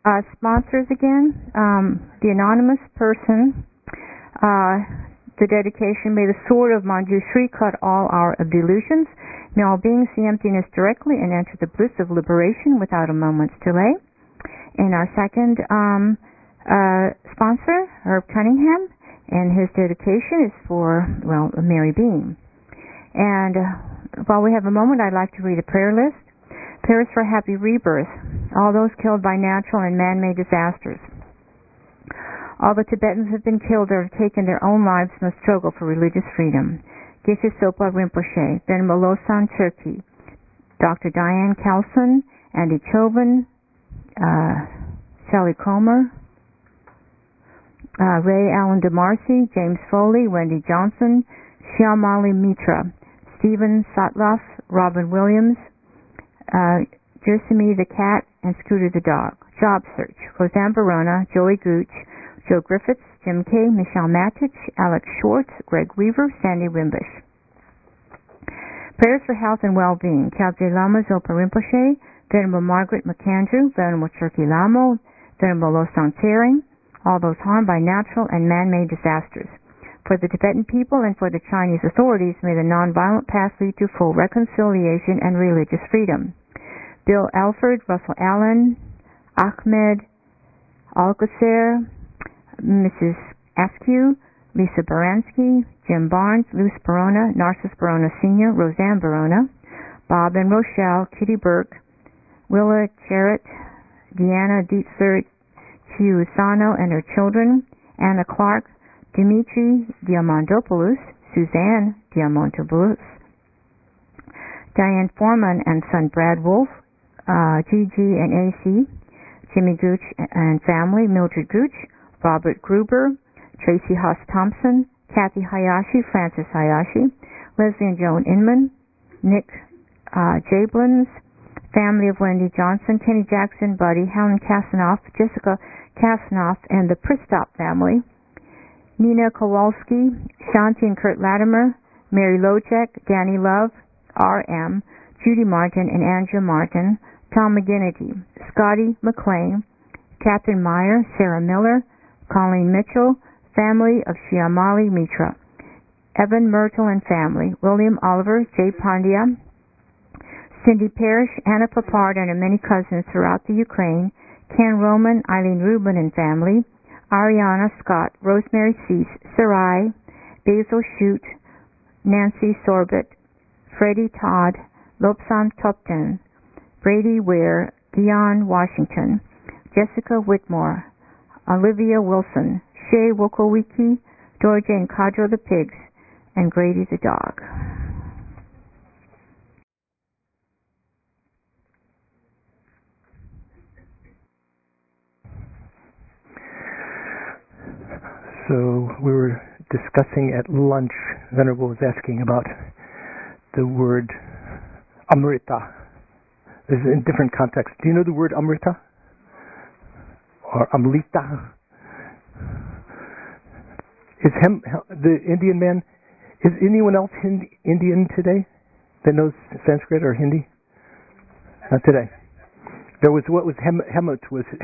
Sponsors again. The anonymous person. The dedication, may the sword of Manjushri cut all our delusions. May all beings see emptiness directly and enter the bliss of liberation without a moment's delay. And our second sponsor, Herb Cunningham, and his dedication is for, Mary Beam. And while we have a moment, I'd like to read a prayer list. Prayers for happy rebirth. All those killed by natural and man-made disasters. All the Tibetans have been killed or have taken their own lives in the struggle for religious freedom. Geshe Sopa Rinpoche, Venerable Losang Cherki, Dr. Diane Calson, Andy Chauvin, Sally Comer, Ray Allen DeMarcy, James Foley, Wendy Johnson, Shyamali Mitra, Stephen Sotloff, Robin Williams, Jersey the cat, and Scooter the dog. Job search. Roseanne Barona, Joey Gooch, Joe Griffiths, Jim Kay, Michelle Matich, Alex Schwartz, Greg Weaver, Sandy Wimbish. Prayers for health and well-being. Kyabje Lama Zopa Rinpoche, Venerable Margaret McAndrew, Venerable Cherki Lamo, Venerable Losang Tsering, all those harmed by natural and man-made disasters. For the Tibetan people and for the Chinese authorities, may the nonviolent path lead to full reconciliation and religious freedom. Bill Alford, Russell Allen, Ahmed Alcacer, Mrs. Askew, Lisa Baranski, Jim Barnes, Luce Barona, Narcissus Barona Sr., Roseanne Barona, Bob and Rochelle, Kitty Burke, Willa Jarrett, Deanna Dietzler Chiusano and her children, Anna Clark, Dimitri Diamantopoulos, Suzanne Diamantopoulos, Diane Foreman and son Brad Wolf, Gigi and AC, Jimmy Gooch and family, Mildred Gooch, Robert Gruber, Tracy Haas Thompson, Kathy Hayashi, Francis Hayashi, Leslie and Joan Inman, Nick Jablins, family of Wendy Johnson, Kenny Jackson, Buddy, Helen Kasanoff, Jessica Kasanoff, and the Pristop family, Nina Kowalski, Shanti and Kurt Latimer, Mary Lojek, Danny Love, R.M., Judy Martin and Andrea Martin, Tom McGinnity, Scotty McLean, Catherine Meyer, Sarah Miller, Colleen Mitchell, family of Shyamali Mitra, Evan Myrtle and family, William Oliver, Jay Pandya, Cindy Parrish, Anna Papard and her many cousins throughout the Ukraine, Ken Roman, Eileen Rubin and family, Ariana Scott, Rosemary Cease, Sarai, Basil Shute, Nancy Sorbet, Freddie Todd, Lobsam Topton, Brady Ware, Dion Washington, Jessica Whitmore, Olivia Wilson, Shay Wokowiki, Georgia and Cadro the pigs, and Grady the dog. So we were discussing at lunch, Venerable was asking about the word Amrita. There's in different contexts. Do you know the word Amrita? Or Amrita? Is the Indian man, is anyone else Indian today that knows Sanskrit or Hindi? Not today. There was Hemant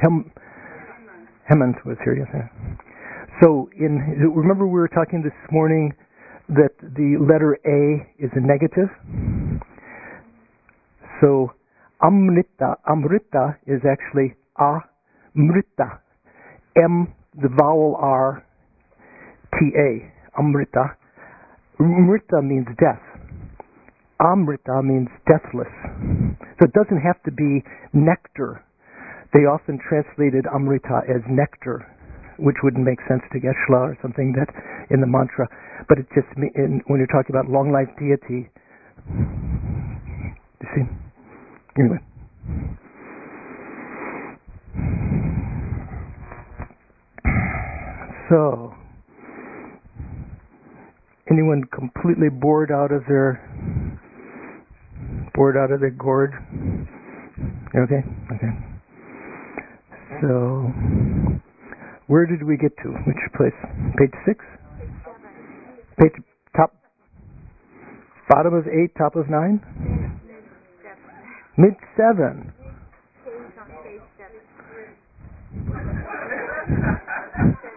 was here, yes. So remember we were talking this morning that the letter A is a negative? So Amrita is actually Amrita. M, the vowel R, T-A, Amrita. Mrita means death. Amrita means deathless. So it doesn't have to be nectar. They often translated Amrita as nectar, which wouldn't make sense to Geshe-la or something that in the mantra. But it just, when you're talking about long life deity, you see? Anyway. So, anyone completely bored out of their gourd? Okay? Okay. So, where did we get to? Which place? Page 6? Page top, bottom of 8, top of 9? Mid 7.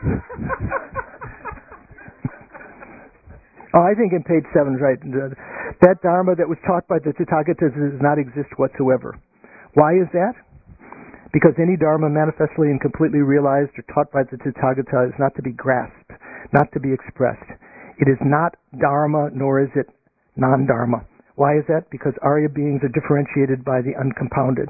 Oh, I think in page 7 is right. That Dharma that was taught by the Tathagatas does not exist whatsoever. Why is that? Because any Dharma manifestly and completely realized or taught by the Tathagata is not to be grasped, not to be expressed. It is not Dharma, nor is it non-Dharma. Why is that? Because Arya beings are differentiated by the uncompounded.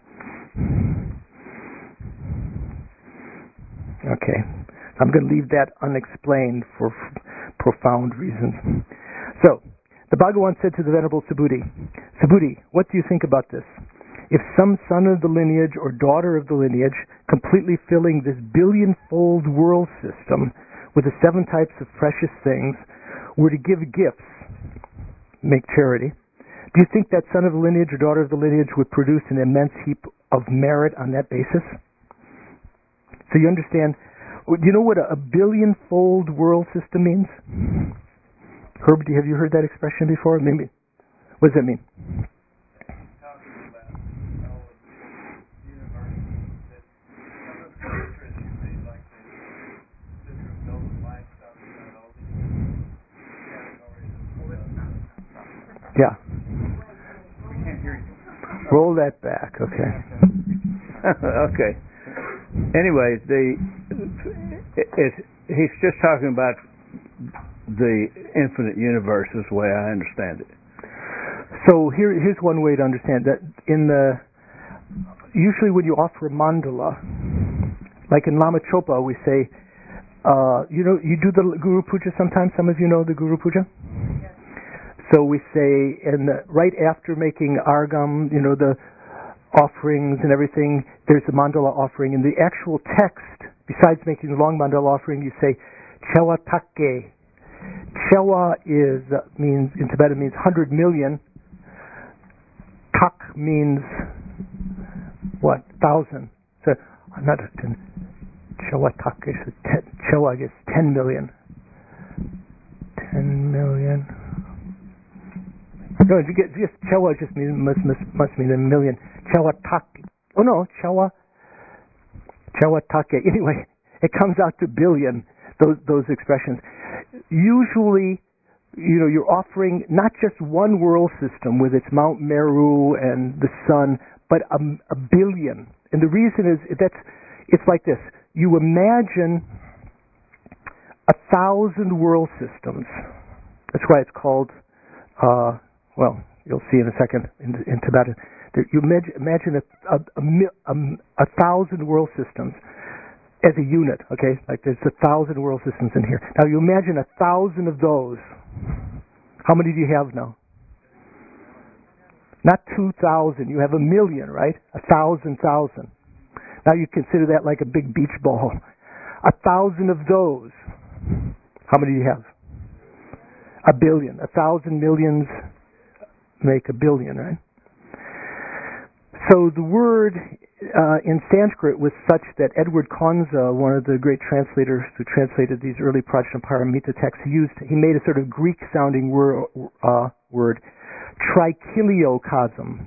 Okay. I'm going to leave that unexplained for profound reasons. So, the Bhagavan said to the Venerable Subhuti, Subhuti, what do you think about this? If some son of the lineage or daughter of the lineage, completely filling this billion-fold world system with the 7 types of precious things, were to give gifts, make charity, do you think that son of the lineage or daughter of the lineage would produce an immense heap of merit on that basis? So you understand, do you know what a billion-fold world system means? Herb, have you heard that expression before? Maybe. What does that mean? Yeah. Roll that back, okay. Okay. Anyway, he's just talking about the infinite universe is the way I understand it. So here's one way to understand that. Usually when you offer a mandala, like in Lama Chopa, we say, you do the Guru Puja sometimes. Some of you know the Guru Puja. Yes. So we say, right after making Argam, the offerings and everything, there's the mandala offering. In the actual text, besides making the long mandala offering, you say Chewa Takke. Chewa means in Tibetan means 100 million. Tak means what? 1,000. So not Chewa Takke. So Chewa is 10 million. 10 million. No, just Chewa just must mean a million. Chewa Takke. Oh no, Chewa Takke. Anyway, it comes out to billion. Those expressions. Usually, you're offering not just one world system with its Mount Meru and the sun, but a billion. And the reason is it's like this. You imagine 1,000 world systems. That's why it's called. You'll see in a second in Tibetan. You imagine 1,000 world systems as a unit, okay? Like there's 1,000 world systems in here. Now you imagine 1,000 of those. How many do you have now? Not 2,000. You have 1,000,000, right? 1,000. Now you consider that like a big beach ball. 1,000 of those. How many do you have? 1 billion. 1,000 millions make 1 billion, right? So the word in Sanskrit was such that Edward Konza, one of the great translators who translated these early Prajnaparamita texts, he made a sort of Greek-sounding word, trichiliocosm.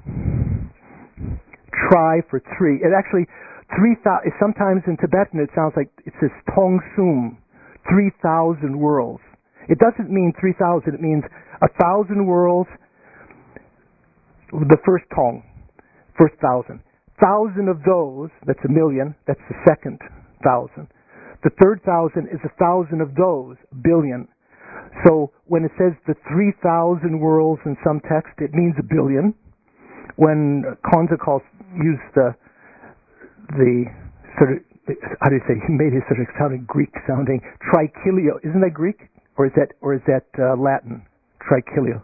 Tri for 3. It actually 3,000. Sometimes in Tibetan it sounds like it says Tong Sum, 3,000 worlds. It doesn't mean 3,000. It means 1,000 worlds. The first Tong. First 1,000. 1,000 of those, that's 1,000,000, that's the second 1,000. The third 1,000 is 1,000 of those, 1 billion. So when it says the 3,000 worlds in some text, it means 1 billion. When Konza used the sort of, how do you say, he made his sort of sounding Greek sounding, trichilio. Isn't that Greek? Or is that Latin? Trichilio.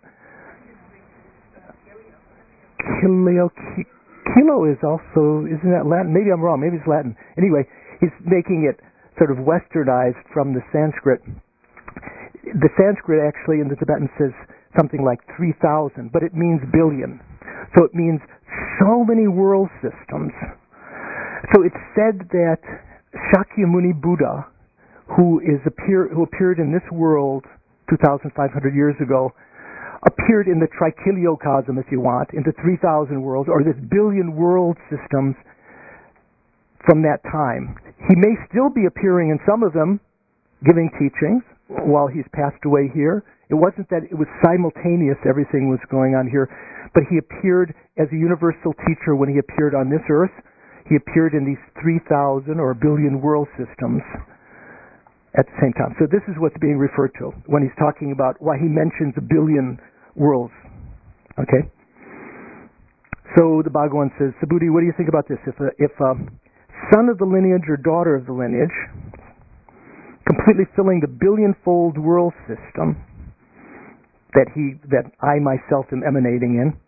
Kilo is also, isn't that Latin? Maybe I'm wrong. Maybe it's Latin. Anyway, he's making it sort of westernized from the Sanskrit. The Sanskrit actually in the Tibetan says something like 3,000, but it means billion. So it means so many world systems. So it's said that Shakyamuni Buddha, who appeared in this world 2,500 years ago, appeared in the trichiliocosm, if you want, into 3,000 worlds, or this billion world systems from that time. He may still be appearing in some of them, giving teachings while he's passed away here. It wasn't that it was simultaneous, everything was going on here, but he appeared as a universal teacher when he appeared on this earth. He appeared in these 3,000 or a billion world systems at the same time. So this is what's being referred to when he's talking about why he mentions a billion worlds. Okay? So the Bhagavan says, Subhuti, what do you think about this? If a son of the lineage or daughter of the lineage, completely filling the billion-fold world system that I myself am emanating in,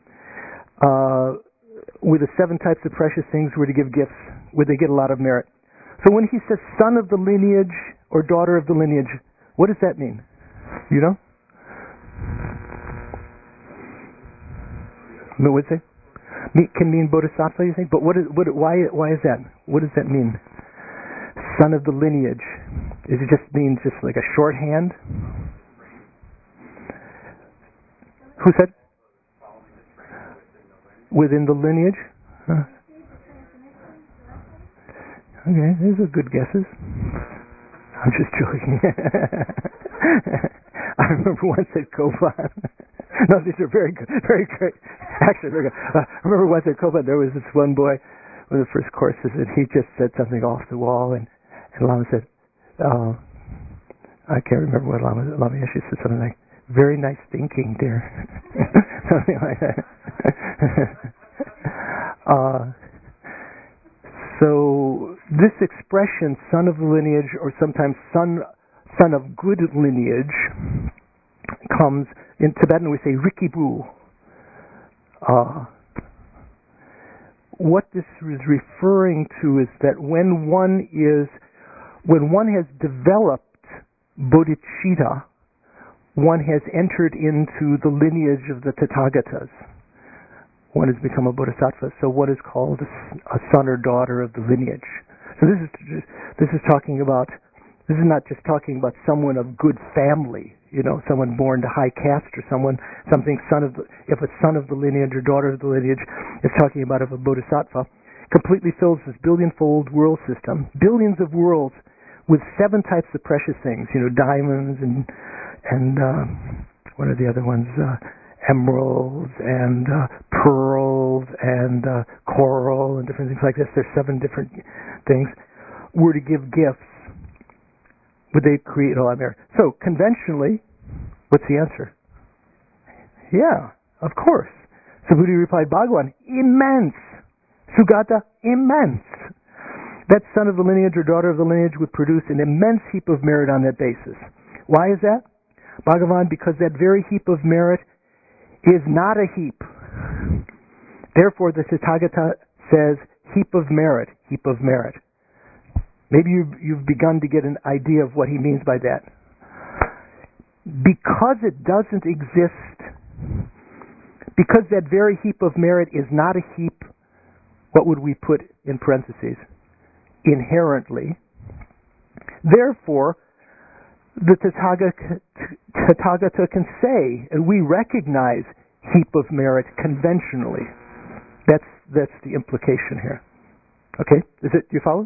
with the 7 types of precious things were to give gifts, would they get a lot of merit? So when he says son of the lineage or daughter of the lineage, what does that mean? You know? What would it say? Can mean bodhisattva, you think? But why is that? What does that mean? Son of the lineage. Does it just mean just like a shorthand? Who said? Within the lineage? Huh. Okay, these are good guesses. I'm just joking. I remember once at Kopan. No, these are very good, very great. Actually, very good. I remember once at Kopan, there was this one boy, one of the first courses, and he just said something off the wall, and Lama said, I can't remember what Lama Yeshe said, something like, very nice thinking, dear. Something like that. So this expression, son of the lineage, or sometimes son of good lineage, comes, in Tibetan we say rikibu. What this is referring to is that when one has developed bodhicitta, one has entered into the lineage of the Tathagatas. One has become a bodhisattva, so what is called a son or daughter of the lineage. So this is talking about. This is not just talking about someone of good family, someone born to high caste or if a son of the lineage or daughter of the lineage is talking about if a bodhisattva completely fills this billion-fold world system, billions of worlds with 7 types of precious things, diamonds and what are the other ones? Emeralds and pearls and coral and different things like this. There's 7 different things. Were to give gifts, would they create a lot of merit? So conventionally, what's the answer? Yeah, of course. Subhuti replied, Bhagavan, immense. Sugata, immense. That son of the lineage or daughter of the lineage would produce an immense heap of merit on that basis. Why is that? Bhagavan, because that very heap of merit is not a heap. Therefore, the Tathagata says, heap of merit, heap of merit. Maybe you've begun to get an idea of what he means by that. Because it doesn't exist, because that very heap of merit is not a heap, what would we put in parentheses? Inherently. Therefore, the Tathagata can say, and we recognize heap of merit conventionally. That's the implication here. Okay? Do you follow?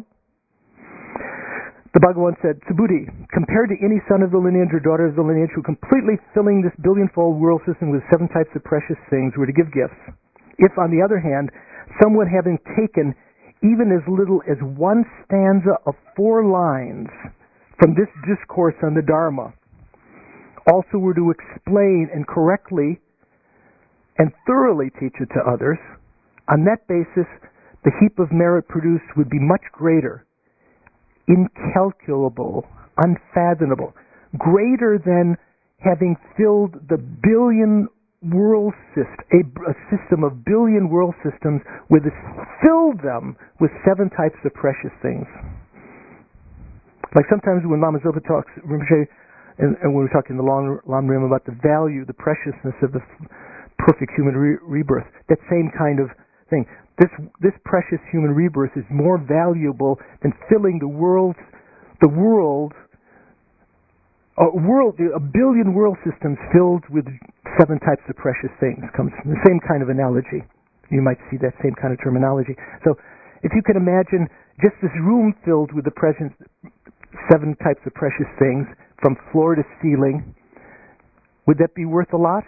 The Bhagavan said, Subhuti, compared to any son of the lineage or daughter of the lineage who completely filling this billion-fold world system with 7 types of precious things were to give gifts, if, on the other hand, someone having taken even as little as 1 stanza of 4 lines from this discourse on the Dharma also were to explain and correctly and thoroughly teach it to others, on that basis, the heap of merit produced would be much greater, incalculable, unfathomable, greater than having filled the billion world system, a system of billion world systems, filled them with 7 types of precious things. Like sometimes when Lama Zopa talks, and when we're talking in the Lam Rim about the value, the preciousness of the perfect human rebirth, that same kind of thing. This precious human rebirth is more valuable than filling a billion world systems filled with 7 types of precious things. Comes from the same kind of analogy. You might see that same kind of terminology. So, if you can imagine, Just this room filled with the presence, 7 types of precious things from floor to ceiling. Would that be worth a lot?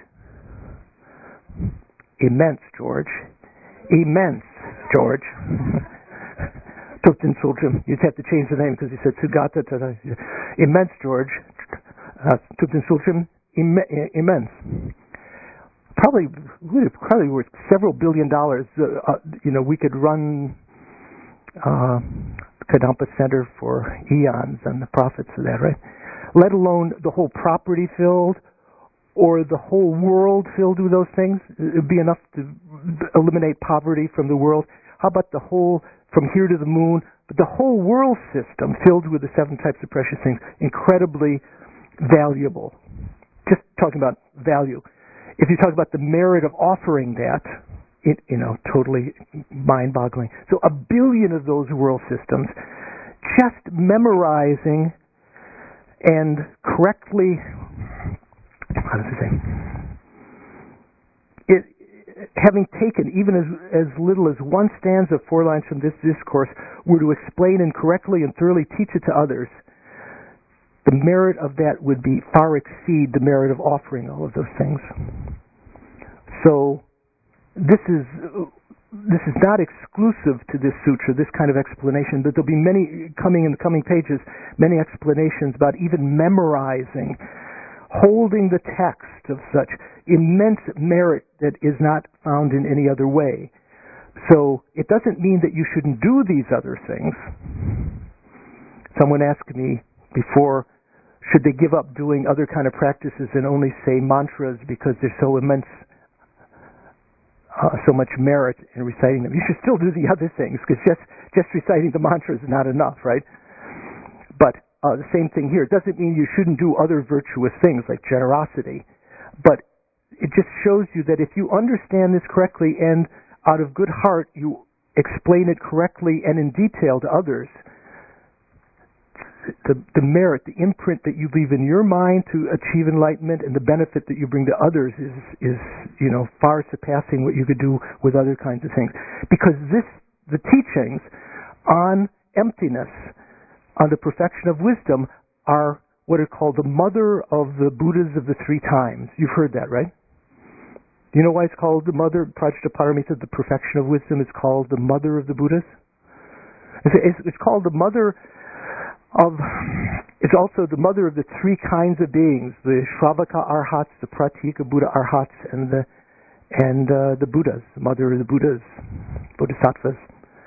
Immense, George. Immense, George. Tupten Sultrim. You'd have to change the name because you said Sugata. Immense, George. Tupten Sultrim. Immense. Probably worth several $billion. We could run Kadampa Center for eons on the profits of that, right? Let alone the whole property filled, or the whole world filled with those things. It would be enough to eliminate poverty from the world. How about the whole, from here to the moon, but the whole world system filled with the 7 types of precious things, incredibly valuable. Just talking about value. If you talk about the merit of offering that, totally mind-boggling. So 1 billion of those world systems, just memorizing and correctly, how does it say? Having taken even as little as 1 stanza, 4 lines from this discourse, were to explain and correctly and thoroughly teach it to others, the merit of that would be far exceed the merit of offering all of those things. So this is not exclusive to this sutra, this kind of explanation, but there'll be many coming in the coming pages, many explanations about even memorizing, holding the text of such immense merit that is not found in any other way. So it doesn't mean that you shouldn't do these other things. Someone asked me before, should they give up doing other kind of practices and only say mantras because they're so immense, so much merit in reciting them? You should still do the other things, because just reciting the mantra is not enough, right? But the same thing here. It doesn't mean you shouldn't do other virtuous things like generosity, but it just shows you that if you understand this correctly and out of good heart you explain it correctly and in detail to others, the merit, the imprint that you leave in your mind to achieve enlightenment and the benefit that you bring to others is far surpassing what you could do with other kinds of things. Because the teachings on emptiness, on the perfection of wisdom, are what are called the mother of the Buddhas of the 3 times. You've heard that, right? Do you know why it's called the mother? Prajnaparamita, the perfection of wisdom, is called the mother of the Buddhas. It's called the mother of. It's also the mother of the 3 kinds of beings: the Shravaka Arhats, the Pratyeka Buddha Arhats, and the Buddhas, the mother of the Buddhas, Bodhisattvas.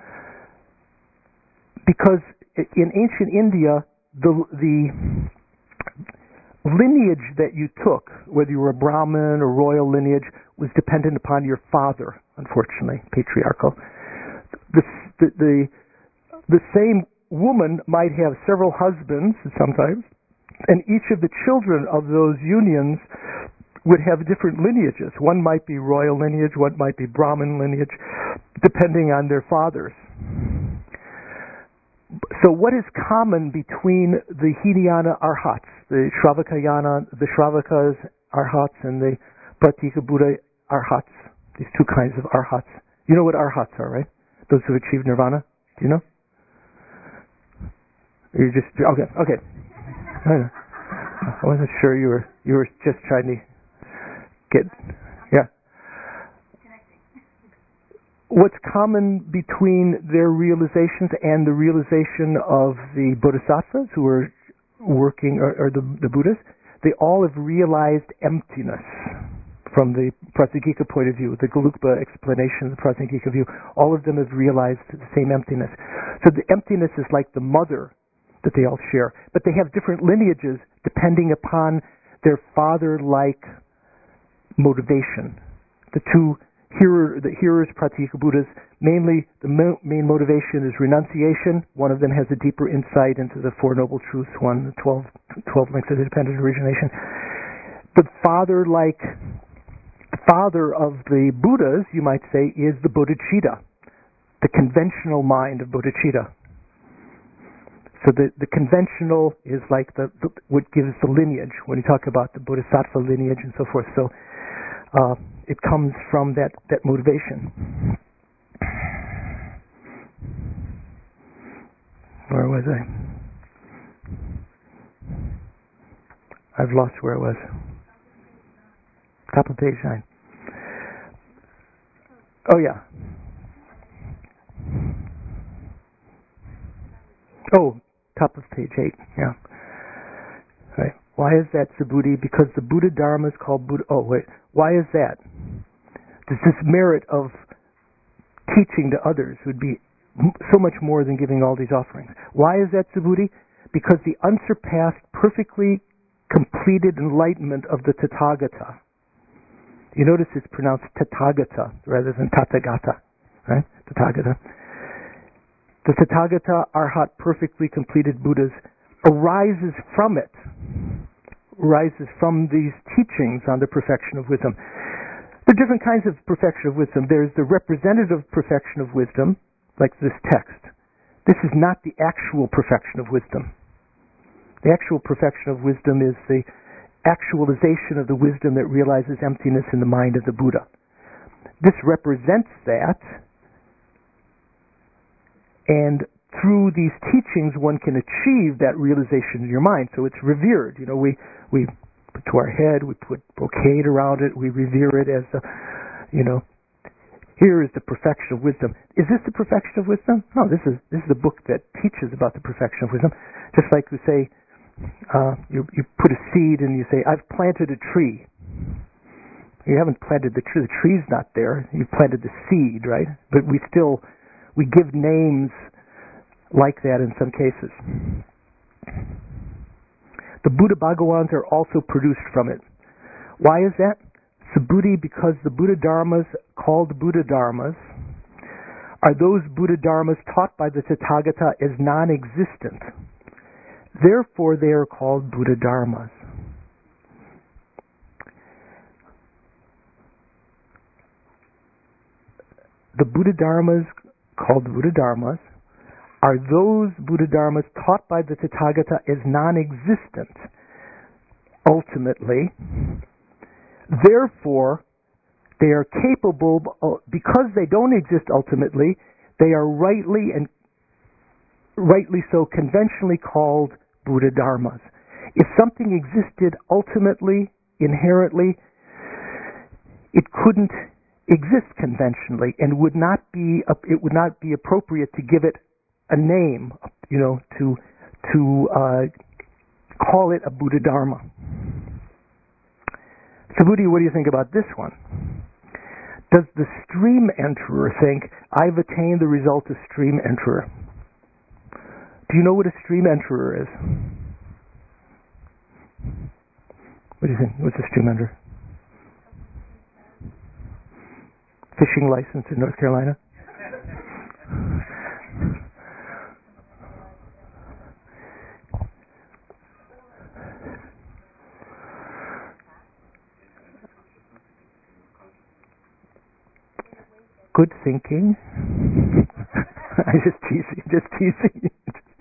Because in ancient India, the lineage that you took, whether you were a Brahmin or royal lineage, was dependent upon your father, unfortunately, patriarchal. The same woman might have several husbands sometimes, and each of the children of those unions would have different lineages. One might be royal lineage, one might be Brahmin lineage, depending on their fathers. So what is common between the Hinayana Arhats, the Shravakayana, the Shravakas Arhats, and the Pratyeka Buddha Arhats, these 2 kinds of Arhats? You know what Arhats are, right? Those who achieved Nirvana? Do you know? You're just okay. I wasn't sure you were just trying to get, yeah. What's common between their realizations and the realization of the Bodhisattvas who are working, or the Buddhas? They all have realized emptiness from the Prajnaghika point of view, the Gelugpa explanation, the Prajnaghika view. All of them have realized the same emptiness. So the emptiness is like the mother that they all share, but they have different lineages depending upon their father-like motivation. The hearers, Pratyeka Buddhas, mainly the main motivation is renunciation. One of them has a deeper insight into the 4 Noble Truths, the 12 links of independent origination. The father of the Buddhas, you might say, is the bodhicitta, the conventional mind of bodhicitta. So the conventional is like what gives the lineage when you talk about the Bodhisattva lineage and so forth. So it comes from that motivation. was I? I've lost where I was. Top of page 9. Oh, yeah. Oh, top of page 8. Yeah. Right. Why is that Subhuti? Because the Buddha Dharma is called Buddha. Oh, wait. Why is that? Does this merit of teaching to others would be so much more than giving all these offerings? Why is that Subhuti? Because the unsurpassed, perfectly completed enlightenment of the Tathagata. You notice it's pronounced Tathagata rather than Tathagata, right? Tathagata. The Tathagata, Arhat, perfectly completed Buddhas, arises from it, arises from these teachings on the perfection of wisdom. There are different kinds of perfection of wisdom. There's the representative perfection of wisdom, like this text. This is not the actual perfection of wisdom. The actual perfection of wisdom is the actualization of the wisdom that realizes emptiness in the mind of the Buddha. This represents that, and through these teachings one can achieve that realization in your mind. So it's revered. You know, we put to our head, we put brocade around it, we revere it as the, you know, here is the perfection of wisdom. Is this the perfection of wisdom? No, this is the book that teaches about the perfection of wisdom. Just like we say, you put a seed and you say, I've planted a tree. You haven't planted the tree. The tree's not there. You've planted the seed, right? But we give names like that in some cases. The Buddha Bhagawans are also produced from it. Why is that? Subhuti, because the Buddha Dharmas, called Buddha Dharmas, are those Buddha Dharmas taught by the Tathagata as non-existent. Therefore, they are called Buddha Dharmas. The Buddha Dharmas, called Buddha Dharmas, are those Buddha Dharmas taught by the Tathagata as non-existent, ultimately. Therefore, they are capable, because they don't exist ultimately, they are rightly so conventionally called Buddha Dharmas. If something existed ultimately, inherently, it couldn't exist conventionally, and it would not be appropriate to give it a name, you know, to call it a Buddha Dharma. Subhuti, what do you think about this one? Does the stream enterer think, I've attained the result of stream enterer? Do you know what a stream enterer is? What do you think? What's a stream enterer? Fishing license in North Carolina? Good thinking. I'm just teasing.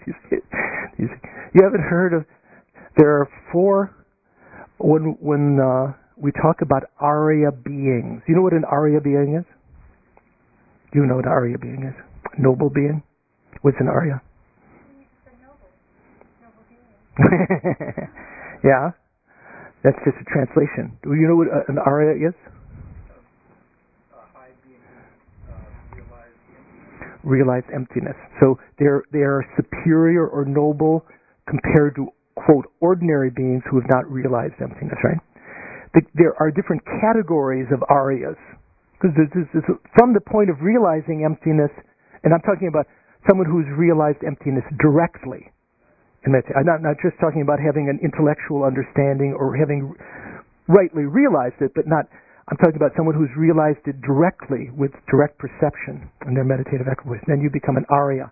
You haven't heard of? There are 4. When we talk about Arya beings, you know what an Arya being is? You know what an Arya being is? Noble being. What's an Arya? Noble being. Yeah, that's just a translation. Do you know what an Arya is? Realized emptiness. So they are superior or noble compared to, quote, ordinary beings who have not realized emptiness, right? There are different categories of Aryas. Because from the point of realizing emptiness, and I'm talking about someone who's realized emptiness directly. I'm not just talking about having an intellectual understanding or having rightly realized it, but not. I'm talking about someone who's realized it directly with direct perception in their meditative equipoise. Then you become an Arya.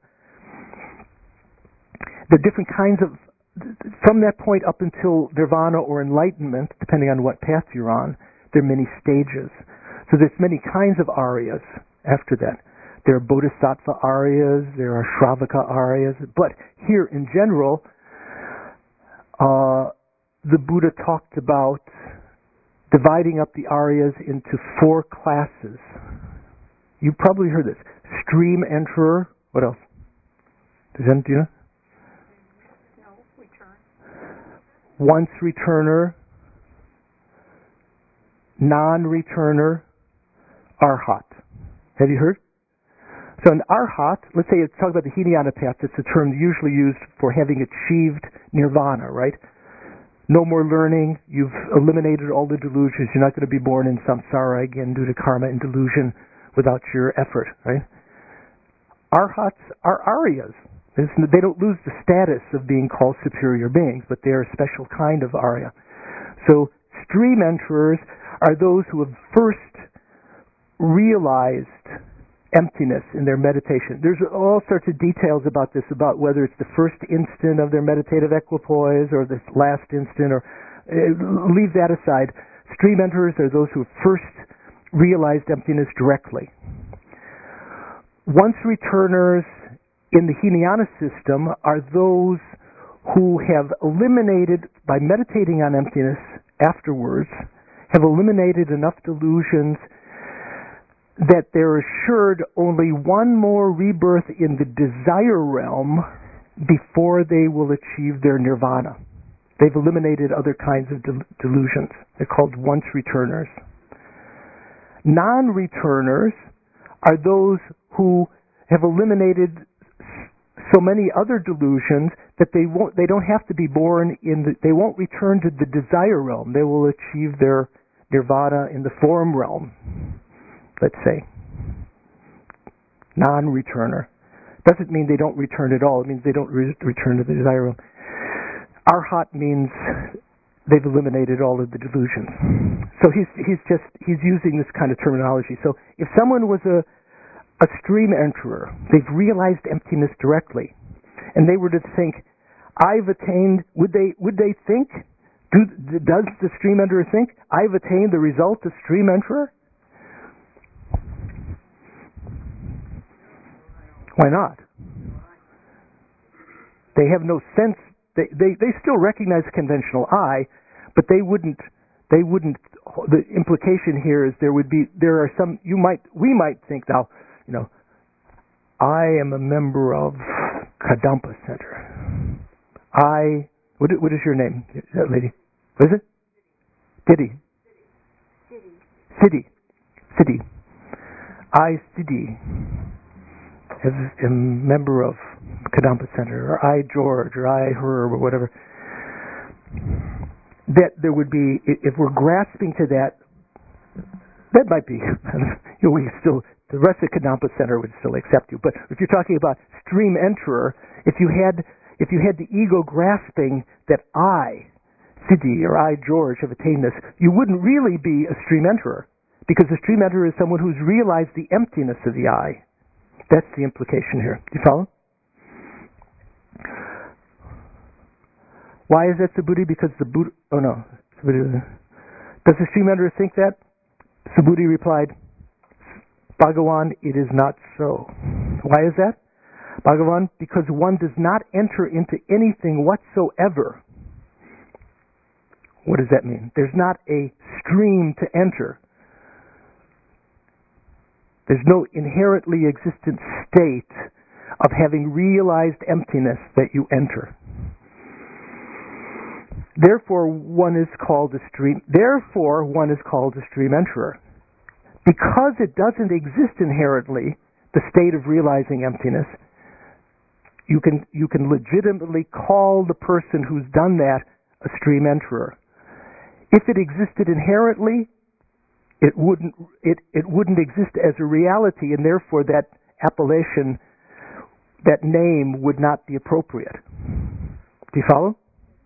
The different kinds of, from that point up until nirvana or enlightenment, depending on what path you're on, there are many stages. So there's many kinds of Aryas after that. There are Bodhisattva Aryas, there are Shravaka Aryas, but here in general, the Buddha talked about dividing up the Aryas into 4 classes. You probably heard this. Stream enterer. What else? Do you know? once returner, non-returner, arhat. Have you heard? So an arhat, let's say it's talking about the Hinayana path, it's a term usually used for having achieved nirvana, right? No more learning, you've eliminated all the delusions, you're not going to be born in samsara again due to karma and delusion without your effort, right? Arhats are Aryas. They don't lose the status of being called superior beings, but they're a special kind of Arya. So stream enterers are those who have first realized emptiness in their meditation. There's all sorts of details about this, about whether it's the first instant of their meditative equipoise or the last instant, or leave that aside. Stream enterers are those who have first realized emptiness directly. Once returners in the Hinayana system are those who have eliminated, by meditating on emptiness afterwards, have eliminated enough delusions that they're assured only one more rebirth in the desire realm before they will achieve their nirvana. They've eliminated other kinds of delusions. They're called once returners. Non-returners are those who have eliminated so many other delusions that they don't have to be born they won't return to the desire realm. They will achieve their nirvana in the form realm. Let's say. Non-returner. Doesn't mean they don't return at all. It means they don't return to the desire realm. Arhat means they've eliminated all of the delusions. So he's using this kind of terminology. So if someone was a stream enterer, they've realized emptiness directly, and they were to think, I've attained, would they think, does the stream enterer think, I've attained the result of stream enterer? Why not? They have no sense. They still recognize conventional I, but we implication here is we might think now, I am a member of Kadampa Center. What is your name, that lady? What is it? Diddy. Siddhi. I, Siddhi, am a member of Kadampa Center, or I, George, or I, her, or whatever. That there would be, if we're grasping to that might be, the rest of Kadampa Center would still accept you. But if you're talking about stream enterer, if you had the ego grasping that I, Siddhi, or I, George, have attained this, you wouldn't really be a stream enterer, because a stream enterer is someone who's realized the emptiness of the I. That's the implication here. Do you follow? Why is that Subhuti? Because the Buddha... Oh no. Does the stream enterer think that? Subhuti replied, Bhagavan, it is not so. Why is that? Bhagavan, because one does not enter into anything whatsoever. What does that mean? There's not a stream to enter. There's no inherently existent state of having realized emptiness that you enter. Therefore, one is called a stream enterer. Because it doesn't exist inherently, the state of realizing emptiness, you can legitimately call the person who's done that a stream enterer. If it existed inherently, it wouldn't exist as a reality, and therefore that appellation, that name, would not be appropriate. Do you follow?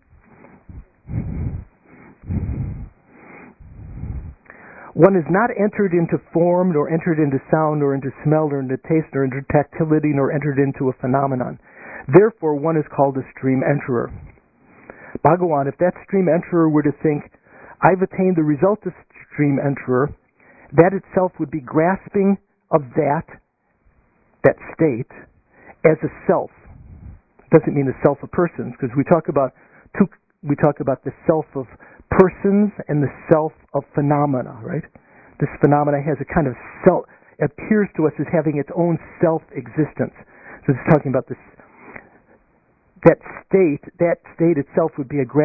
One is not entered into form, nor entered into sound, nor into smell, nor into taste, nor into tactility, nor entered into a phenomenon. Therefore, one is called a stream enterer. Bhagavan, if that stream enterer were to think, I've attained the result of stream enterer, that itself would be grasping of that state as a self. Doesn't mean the self of persons, because we talk about the self of persons and the self of phenomena, right? This phenomena has a kind of self, appears to us as having its own self-existence. So it's talking about this. That state itself would be a grasp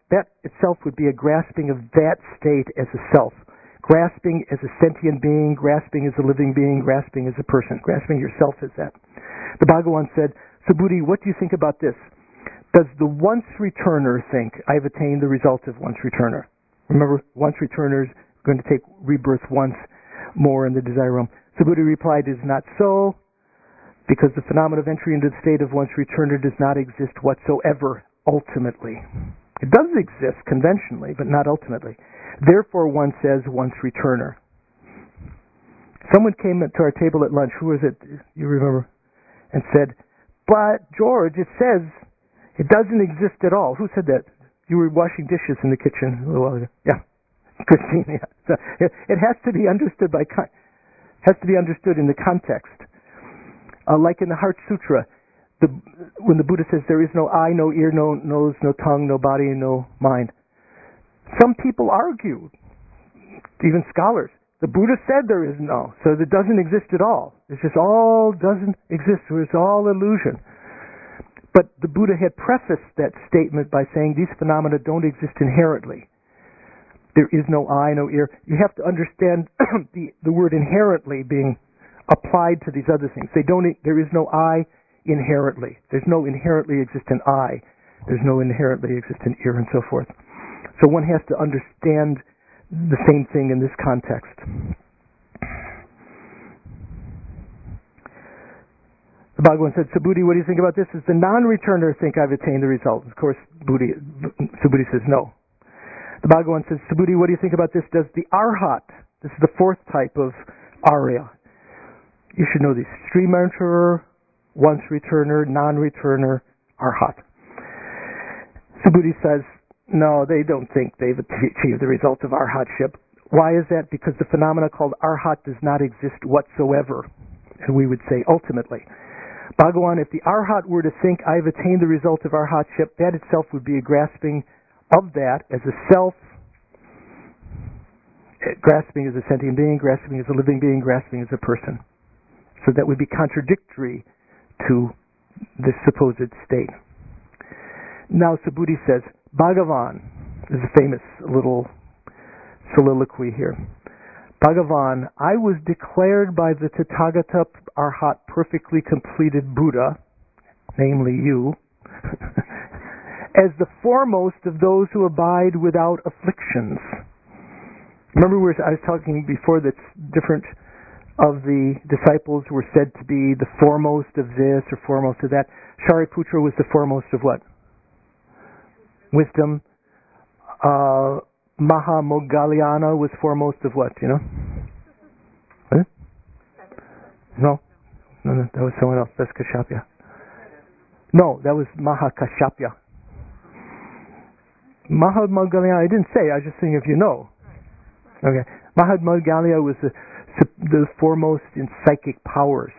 that itself would be a grasping of that state as a self. Grasping as a sentient being, grasping as a living being, grasping as a person, grasping yourself as that. The Bhagavan said, Subhuti, what do you think about this? Does the once returner think, I've attained the result of once returner? Remember, once returner is going to take rebirth once more in the desire realm. Subhuti replied, it is not so, because the phenomenon of entry into the state of once returner does not exist whatsoever ultimately. It does exist conventionally, but not ultimately. Therefore, one says once returner. Someone came to our table at lunch, who was it, you remember, and said, but George, it says it doesn't exist at all. Who said that? You were washing dishes in the kitchen a little while ago. Yeah, Christine. Yeah. So it has to be understood in the context. Like in the Heart Sutra, when the Buddha says there is no eye, no ear, no nose, no tongue, no body, no mind. Some people argue, even scholars, the Buddha said there is no, so it doesn't exist at all. It's just all doesn't exist, so it's all illusion. But the Buddha had prefaced that statement by saying these phenomena don't exist inherently. There is no eye, no ear. You have to understand the word inherently being applied to these other things. There is no eye inherently. There's no inherently existent eye. There's no inherently existent ear, and so forth. So one has to understand the same thing in this context. The Bhagavan said, Subhuti, what do you think about this? Does the non-returner think I've attained the result? Of course, Subhuti says no. The Bhagavan says, Subhuti, what do you think about this? Does the Arhat, this is the fourth type of Arya. You should know these. Stream enterer, once returner, non-returner, Arhat. Subhuti says, no, they don't think they've achieved the result of arhatship. Why is that? Because the phenomena called arhat does not exist whatsoever, and we would say ultimately. Bhagavan, if the arhat were to think, I've attained the result of arhatship, that itself would be a grasping of that as a self, grasping as a sentient being, grasping as a living being, grasping as a person. So that would be contradictory to this supposed state. Now Subhuti says, Bhagavan, there's a famous little soliloquy here. Bhagavan, I was declared by the Tathagata Arhat perfectly completed Buddha, namely you, as the foremost of those who abide without afflictions. Remember I was talking before that different of the disciples were said to be the foremost of this or foremost of that. Shariputra was the foremost of what? Wisdom. Mahamoggalyana was foremost of what, you know? Huh? No, that was someone else. That's Kashyapya. No, that was Mahakashyapya. Mahamoggalyana, I didn't say, I was just saying if you know. Okay. Mahamoggalyana was the foremost in psychic powers.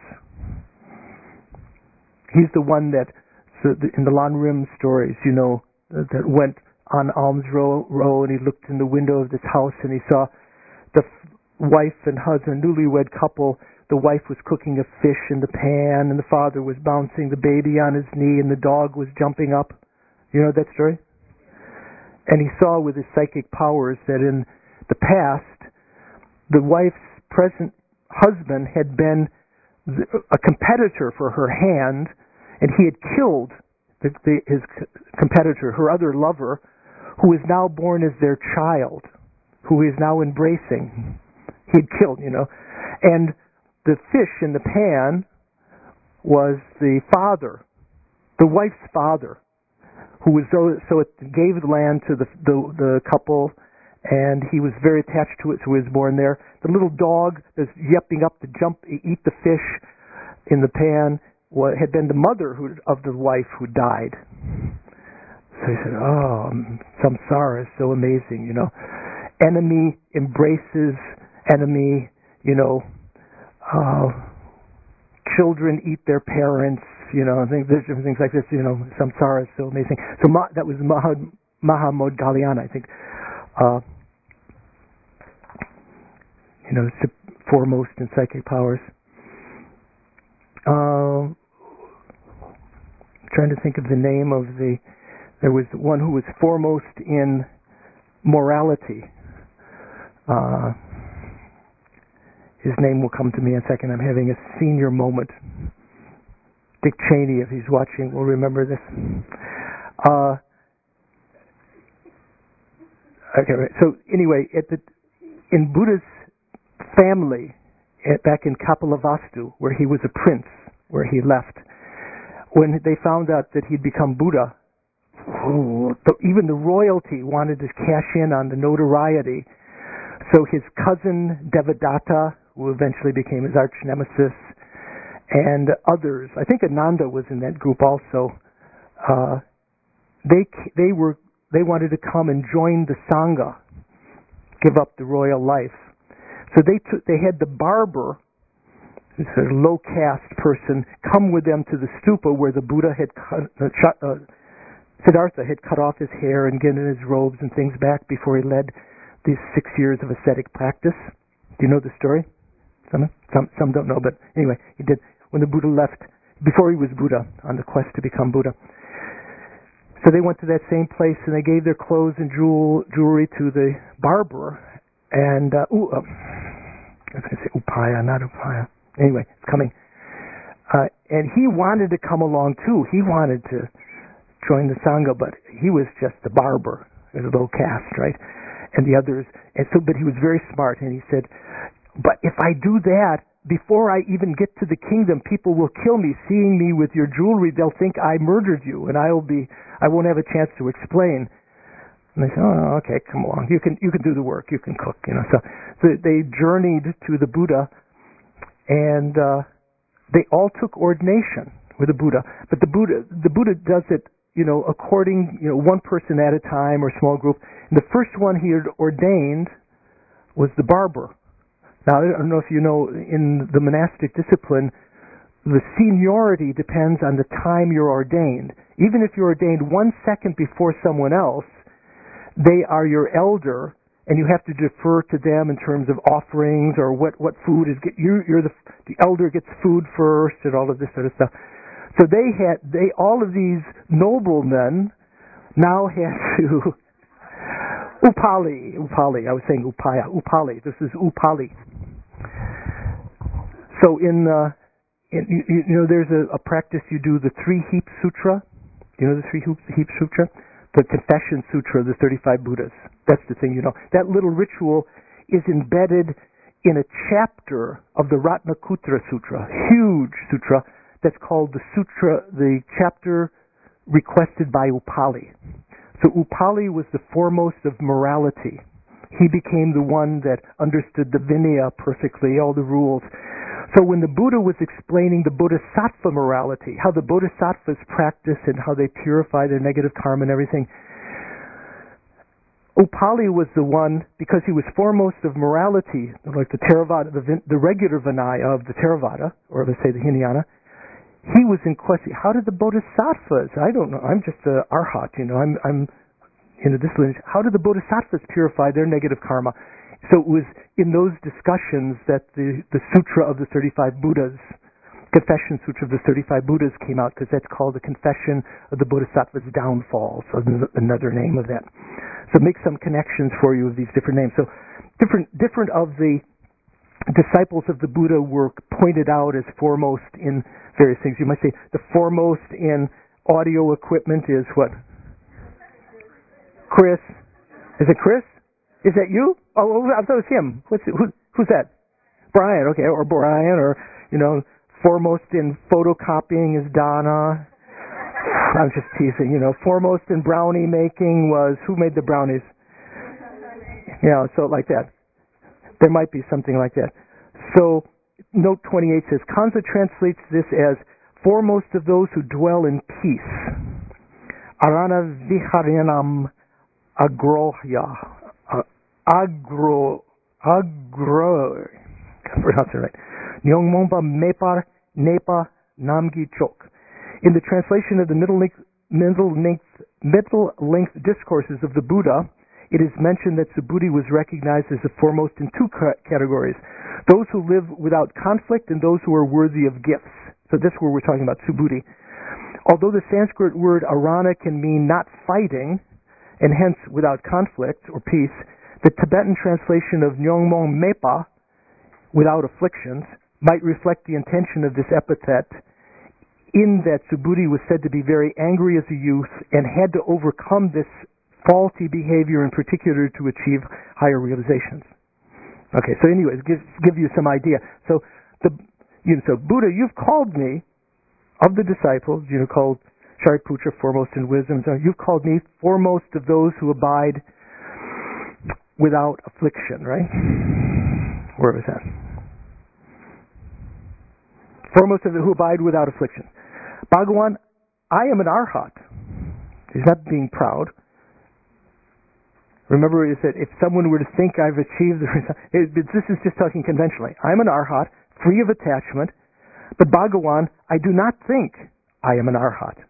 He's the one that, in the Lanrim stories, you know, that went on alms row and he looked in the window of this house and he saw the wife and husband, newlywed couple. The wife was cooking a fish in the pan and the father was bouncing the baby on his knee and the dog was jumping up. You know that story? And he saw with his psychic powers that in the past, the wife's present husband had been a competitor for her hand, and he had killed his competitor, her other lover, who is now born as their child, who he is now embracing. He had killed, you know. And the fish in the pan was the father, the wife's father, who was so it gave the land to the couple, and he was very attached to it, so he was born there. The little dog that's yipping up to eat the fish in the pan had been the mother of the wife who died. So he said, oh, samsara is so amazing, you know. Enemy embraces enemy, you know. Children eat their parents, you know, different things like this, you know. Samsara is so amazing. So that was Mahamoggalyana, I think. You know, foremost in psychic powers. Trying to think of the name of the There was one who was foremost in morality. His name will come to me in a second. I'm having a senior moment. Dick Cheney, if he's watching, will remember this. Okay, right. So anyway, in Buddha's family, back in Kapilavastu, where he was a prince, where he left, when they found out that he'd become Buddha, even the royalty wanted to cash in on the notoriety. So his cousin Devadatta, who eventually became his arch nemesis, and others, I think Ananda was in that group also, they wanted to come and join the Sangha, give up the royal life. So they had the barber, this sort of low caste person, come with them to the stupa where the Buddha had Siddhartha had cut off his hair and given his robes and things back before he led these 6 years of ascetic practice. Do you know the story? Some don't know, but anyway, he did. When the Buddha left, before he was Buddha, on the quest to become Buddha. So they went to that same place and they gave their clothes and jewelry to the barber. And, I was going to say Upaya, not Upaya. Anyway, it's coming. And he wanted to come along too. He wanted to join the Sangha, but he was just a barber, a low caste, right? And the others, but he was very smart, and he said, but if I do that, before I even get to the kingdom, people will kill me. Seeing me with your jewelry, they'll think I murdered you, and I won't have a chance to explain. And they said, oh, okay, come along. You can do the work. You can cook, So they journeyed to the Buddha, and they all took ordination with the Buddha. But the Buddha does it, according, one person at a time or small group. And the first one he had ordained was the barber. Now, I don't know if you know, in the monastic discipline, the seniority depends on the time you're ordained. Even if you're ordained 1 second before someone else, they are your elder, and you have to defer to them in terms of offerings or what food is. You're the elder gets food first and all of this sort of stuff. So all of these noblemen now had to Upali. I was saying Upaya. Upali. This is Upali. So there's a practice you do, the 3 Heap Sutra. You know the 3 Heap Sutra? The Confession Sutra of the 35 Buddhas. That's the thing, That little ritual is embedded in a chapter of the Ratnakutra Sutra, huge sutra, that's called the chapter requested by Upali. So Upali was the foremost of morality. He became the one that understood the Vinaya perfectly, all the rules. So when the Buddha was explaining the Bodhisattva morality, how the Bodhisattvas practice and how they purify their negative karma and everything, Upali was the one, because he was foremost of morality, like the Theravada, the regular Vinaya of the Theravada, or let's say the Hinayana, he was in question. How did the Bodhisattvas? I don't know. I'm just a arhat, I'm this lineage. How did the Bodhisattvas purify their negative karma? So it was in those discussions that the Sutra of the 35 Buddhas, Confession Sutra of the 35 Buddhas came out, because that's called the Confession of the Bodhisattva's Downfall, so another name of that. So make some connections for you of these different names. So different of the disciples of the Buddha were pointed out as foremost in various things. You might say the foremost in audio equipment is what? Chris. Is it Chris? Is that you? Oh, I thought it was him. Who's that? Brian, okay, or Brian, or, foremost in photocopying is Donna. I'm just teasing, Foremost in brownie making was, who made the brownies? So like that. There might be something like that. So, note 28 says, Kanza translates this as, foremost of those who dwell in peace. Arana viharinam agrohya. Agro, can't pronounce it right. Nyongmompa mepar nepa namgi chok. In the translation of the middle-length discourses of the Buddha, it is mentioned that Subhuti was recognized as the foremost in 2 categories: those who live without conflict and those who are worthy of gifts. So that's where we're talking about Subhuti. Although the Sanskrit word arana can mean not fighting, and hence without conflict or peace, the Tibetan translation of Nyongmong Mepa, without afflictions, might reflect the intention of this epithet in that Subhuti was said to be very angry as a youth and had to overcome this faulty behavior in particular to achieve higher realizations. Okay, so anyways, give you some idea. So Buddha, you've called me, of the disciples, called Shariputra foremost in wisdom, so you've called me foremost of those who abide without affliction, right? Where was that? Foremost of those who abide without affliction. Bhagawan, I am an arhat. He's not being proud. Remember, he said, if someone were to think I've achieved this is just talking conventionally. I'm an arhat, free of attachment, but Bhagawan, I do not think I am an arhat.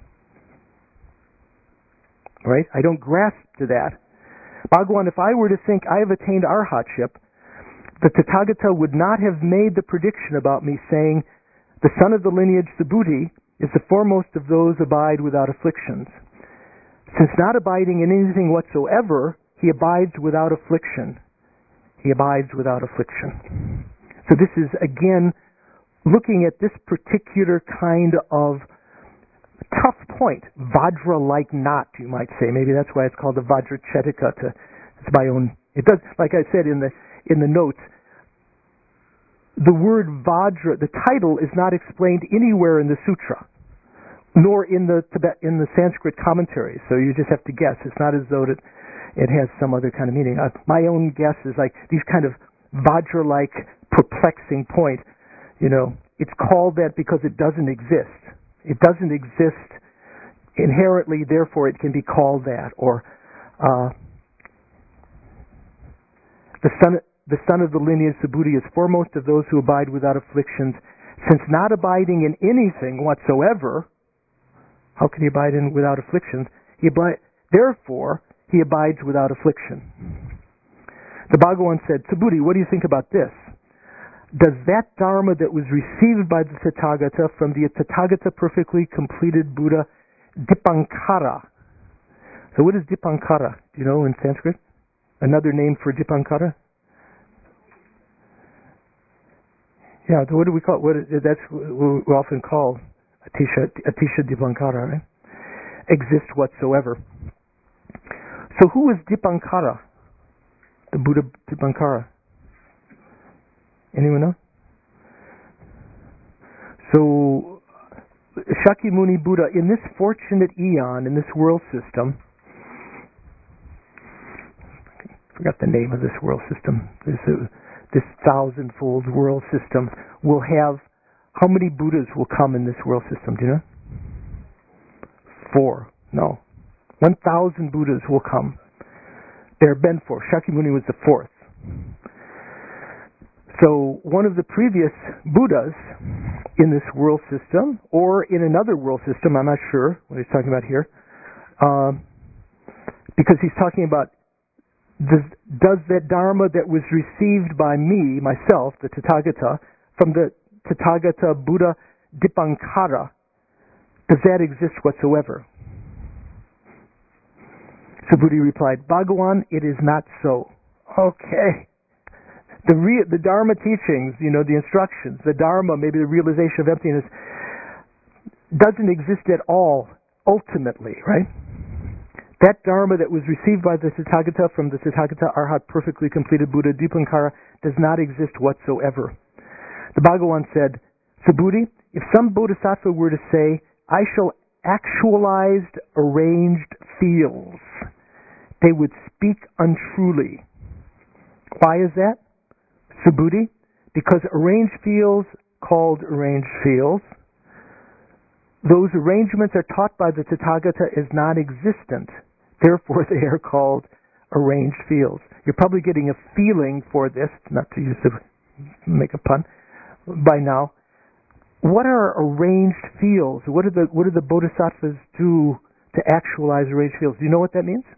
Right? I don't grasp to that. Bhagawan, if I were to think I have attained arhatship, the Tathagata would not have made the prediction about me saying, the son of the lineage Subhuti is the foremost of those abide without afflictions. Since not abiding in anything whatsoever, he abides without affliction. He abides without affliction. So this is, again, looking at this particular kind of tough point, Vajra-like knot, you might say. Maybe that's why it's called the Vajrachetika. It's my own. It does, like I said in the notes, the word Vajra, the title is not explained anywhere in the sutra, nor in the Sanskrit commentaries. So you just have to guess. It's not as though it has some other kind of meaning. My own guess is like these kind of Vajra-like perplexing point. It's called that because it doesn't exist. It doesn't exist inherently, therefore it can be called that. Or the son of the lineage Subhuti is foremost of those who abide without afflictions, since not abiding in anything whatsoever. How can he abide without afflictions? Therefore, he abides without affliction. The Bhagavan said, Subhuti, what do you think about this? Does that Dharma that was received by the Tathagata from the Tathagata perfectly completed Buddha, Dipankara? So what is Dipankara? Do you know in Sanskrit? Another name for Dipankara? Yeah, what do we call it? That's what we often call Atisha Dipankara, right? Exist whatsoever. So who is Dipankara? The Buddha Dipankara. Anyone know? So Shakyamuni Buddha, in this fortunate eon, in this world system, I forgot the name of this world system, this thousand-fold world system, will have, how many Buddhas will come in this world system, do you know? 4. No. 1,000 Buddhas will come. There have been 4. Shakyamuni was the 4th. So one of the previous Buddhas in this world system, or in another world system, I'm not sure what he's talking about here, because he's talking about does that Dharma that was received by me, myself, the Tathagata, from the Tathagata Buddha Dipankara, does that exist whatsoever? Subhuti replied, Bhagawan, it is not so. Okay. The Dharma teachings, the instructions, the Dharma, maybe the realization of emptiness, doesn't exist at all, ultimately, right? That Dharma that was received by the Tathagata from the Tathagata Arhat perfectly completed Buddha Dipankara does not exist whatsoever. The Bhagavan said, Subhuti, if some bodhisattva were to say, I shall actualized arranged fields, they would speak untruly. Why is that? Subhuti, because arranged fields called arranged fields, those arrangements are taught by the Tathagata as non-existent. Therefore, they are called arranged fields. You're probably getting a feeling for this, not to make a pun, by now. What are arranged fields? What do the bodhisattvas do to actualize arranged fields? Do you know what that means?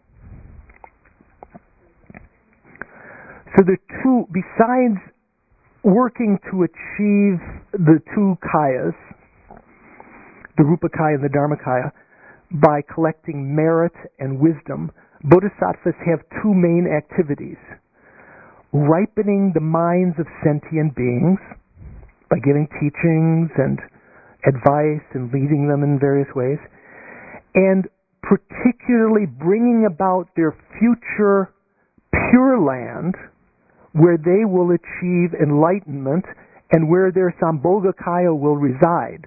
So the two, besides working to achieve the 2 kayas, the Rupakaya and the Dharmakaya, by collecting merit and wisdom. Bodhisattvas have two main activities: ripening the minds of sentient beings by giving teachings and advice and leading them in various ways, and particularly bringing about their future Pure Land, where they will achieve enlightenment and where their Sambhogakaya will reside.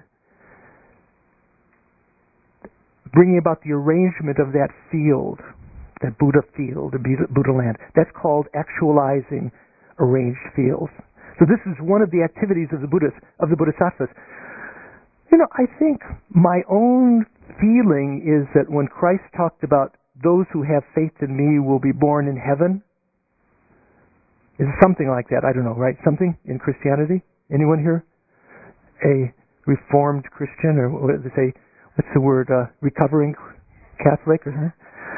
Bringing about the arrangement of that field, that Buddha field, the Buddha land. That's called actualizing arranged fields. So this is one of the activities of the Buddhists, of the Bodhisattvas. I think my own feeling is that when Christ talked about those who have faith in me will be born in heaven, is something like that. I don't know, right? Something in Christianity? Anyone here? A Reformed Christian, or what do they say? What's the word? Recovering Catholic? Or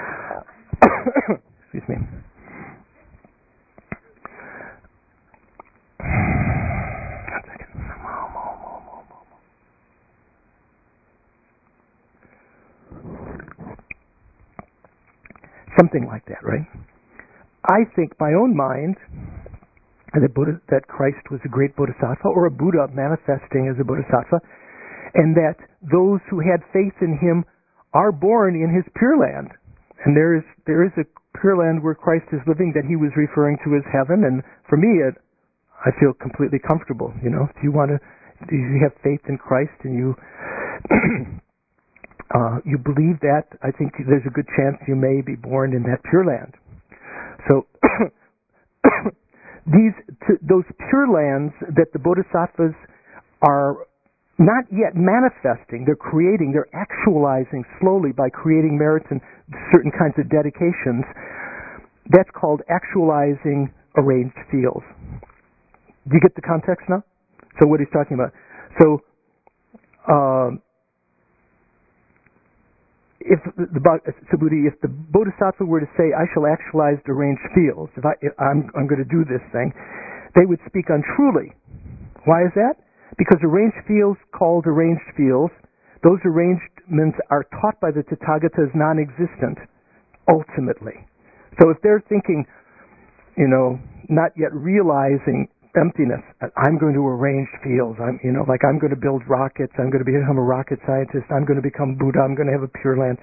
excuse me. One second. Something like that, right? I think my own mind that Christ was a great bodhisattva, or a Buddha manifesting as a bodhisattva, and that those who had faith in him are born in his Pure Land. And there is a Pure Land where Christ is living that he was referring to as heaven. And for me, I feel completely comfortable. If you have faith in Christ and you you believe that, I think there's a good chance you may be born in that Pure Land. So those Pure Lands that the Bodhisattvas are not yet manifesting, they're creating, they're actualizing slowly by creating merits and certain kinds of dedications. That's called actualizing arranged fields. Do you get the context now? So what he's talking about. So if the Bodhisattva were to say, I shall actualize arranged fields, if I'm going to do this thing, they would speak untruly. Why is that? Because arranged fields called arranged fields, those arrangements are taught by the Tathagata as non-existent, ultimately. So if they're thinking, not yet realizing emptiness, I'm going to arrange fields, I'm going to build rockets, I'm going to become a rocket scientist, I'm going to become Buddha, I'm going to have a Pure Land.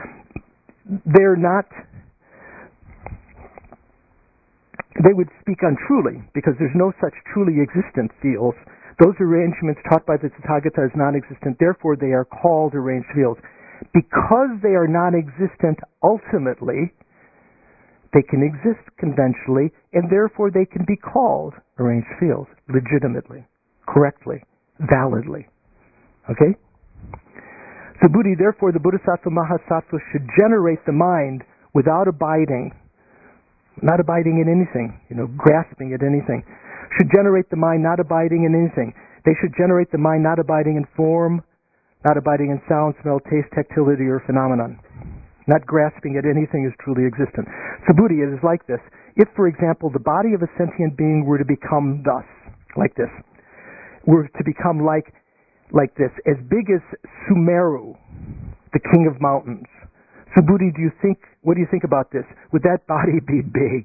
They would speak untruly, because there's no such truly existent fields. Those arrangements taught by the Tathagata as non-existent, therefore they are called arranged fields. Because they are non-existent ultimately, they can exist conventionally, and therefore they can be called arranged fields, legitimately, correctly, validly. Okay? So Buddhi, therefore the Bodhisattva Mahasattva should generate the mind without abiding, not abiding in anything, grasping at anything. Should generate the mind not abiding in anything. They should generate the mind not abiding in form, not abiding in sound, smell, taste, tactility, or phenomenon. Not grasping at anything as truly existent. So Buddhi, it is like this. If, for example, the body of a sentient being were to become thus, like this, were to become like this, as big as Sumeru, the king of mountains. So Buddhi, what do you think about this? Would that body be big?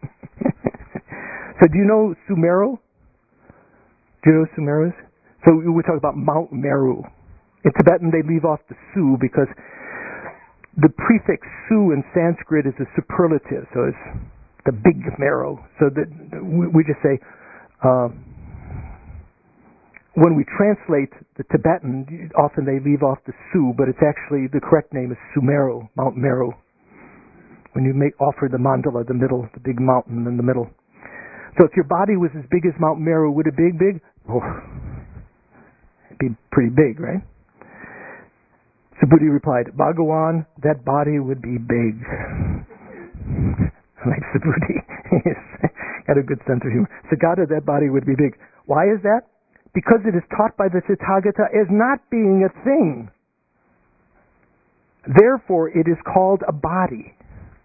So do you know Sumeru? Do you know who Sumeru is? So we talk about Mount Meru. In Tibetan they leave off the Su because the prefix Su in Sanskrit is a superlative, so it's the big Meru. So that we just say, when we translate the Tibetan, often they leave off the Su, but it's actually, the correct name is Sumeru, Mount Meru. When you offer the mandala, the middle, the big mountain in the middle. So if your body was as big as Mount Meru, would it be big? Oh, it'd be pretty big, right? So Buddhi replied, Bhagawan, that body would be big. Like Subhuti. He's got a good sense of humor. Sagata, that body would be big. Why is that? Because it is taught by the Tathagata as not being a thing. Therefore, it is called a body.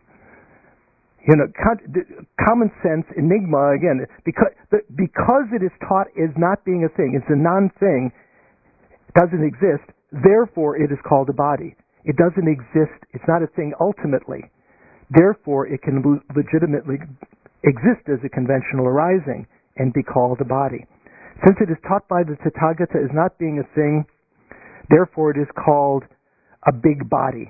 Common sense, enigma, again, because it is taught as not being a thing, it's a non-thing, doesn't exist, Therefore, it is called a body. It doesn't exist. It's not a thing ultimately. Therefore, it can legitimately exist as a conventional arising and be called a body. Since it is taught by the Tathagata as not being a thing, therefore it is called a big body.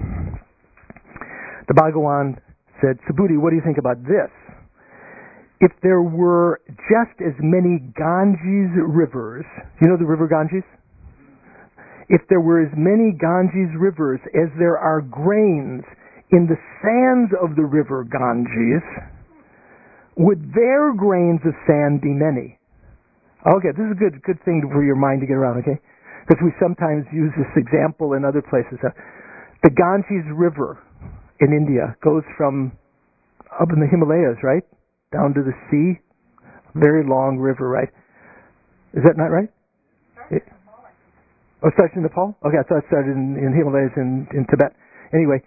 The Bhagavan said, Subhuti, what do you think about this? If there were just as many Ganges rivers, you know the river Ganges? If there were as many Ganges rivers as there are grains in the sands of the river Ganges, would their grains of sand be many? Okay, this is a good thing for your mind to get around, okay? Because we sometimes use this example in other places. The Ganges River in India goes from up in the Himalayas, right, down to the sea. Very long river, right? Is that not right? It starts in Nepal? Okay, I thought it started in Himalayas in Tibet. Anyway,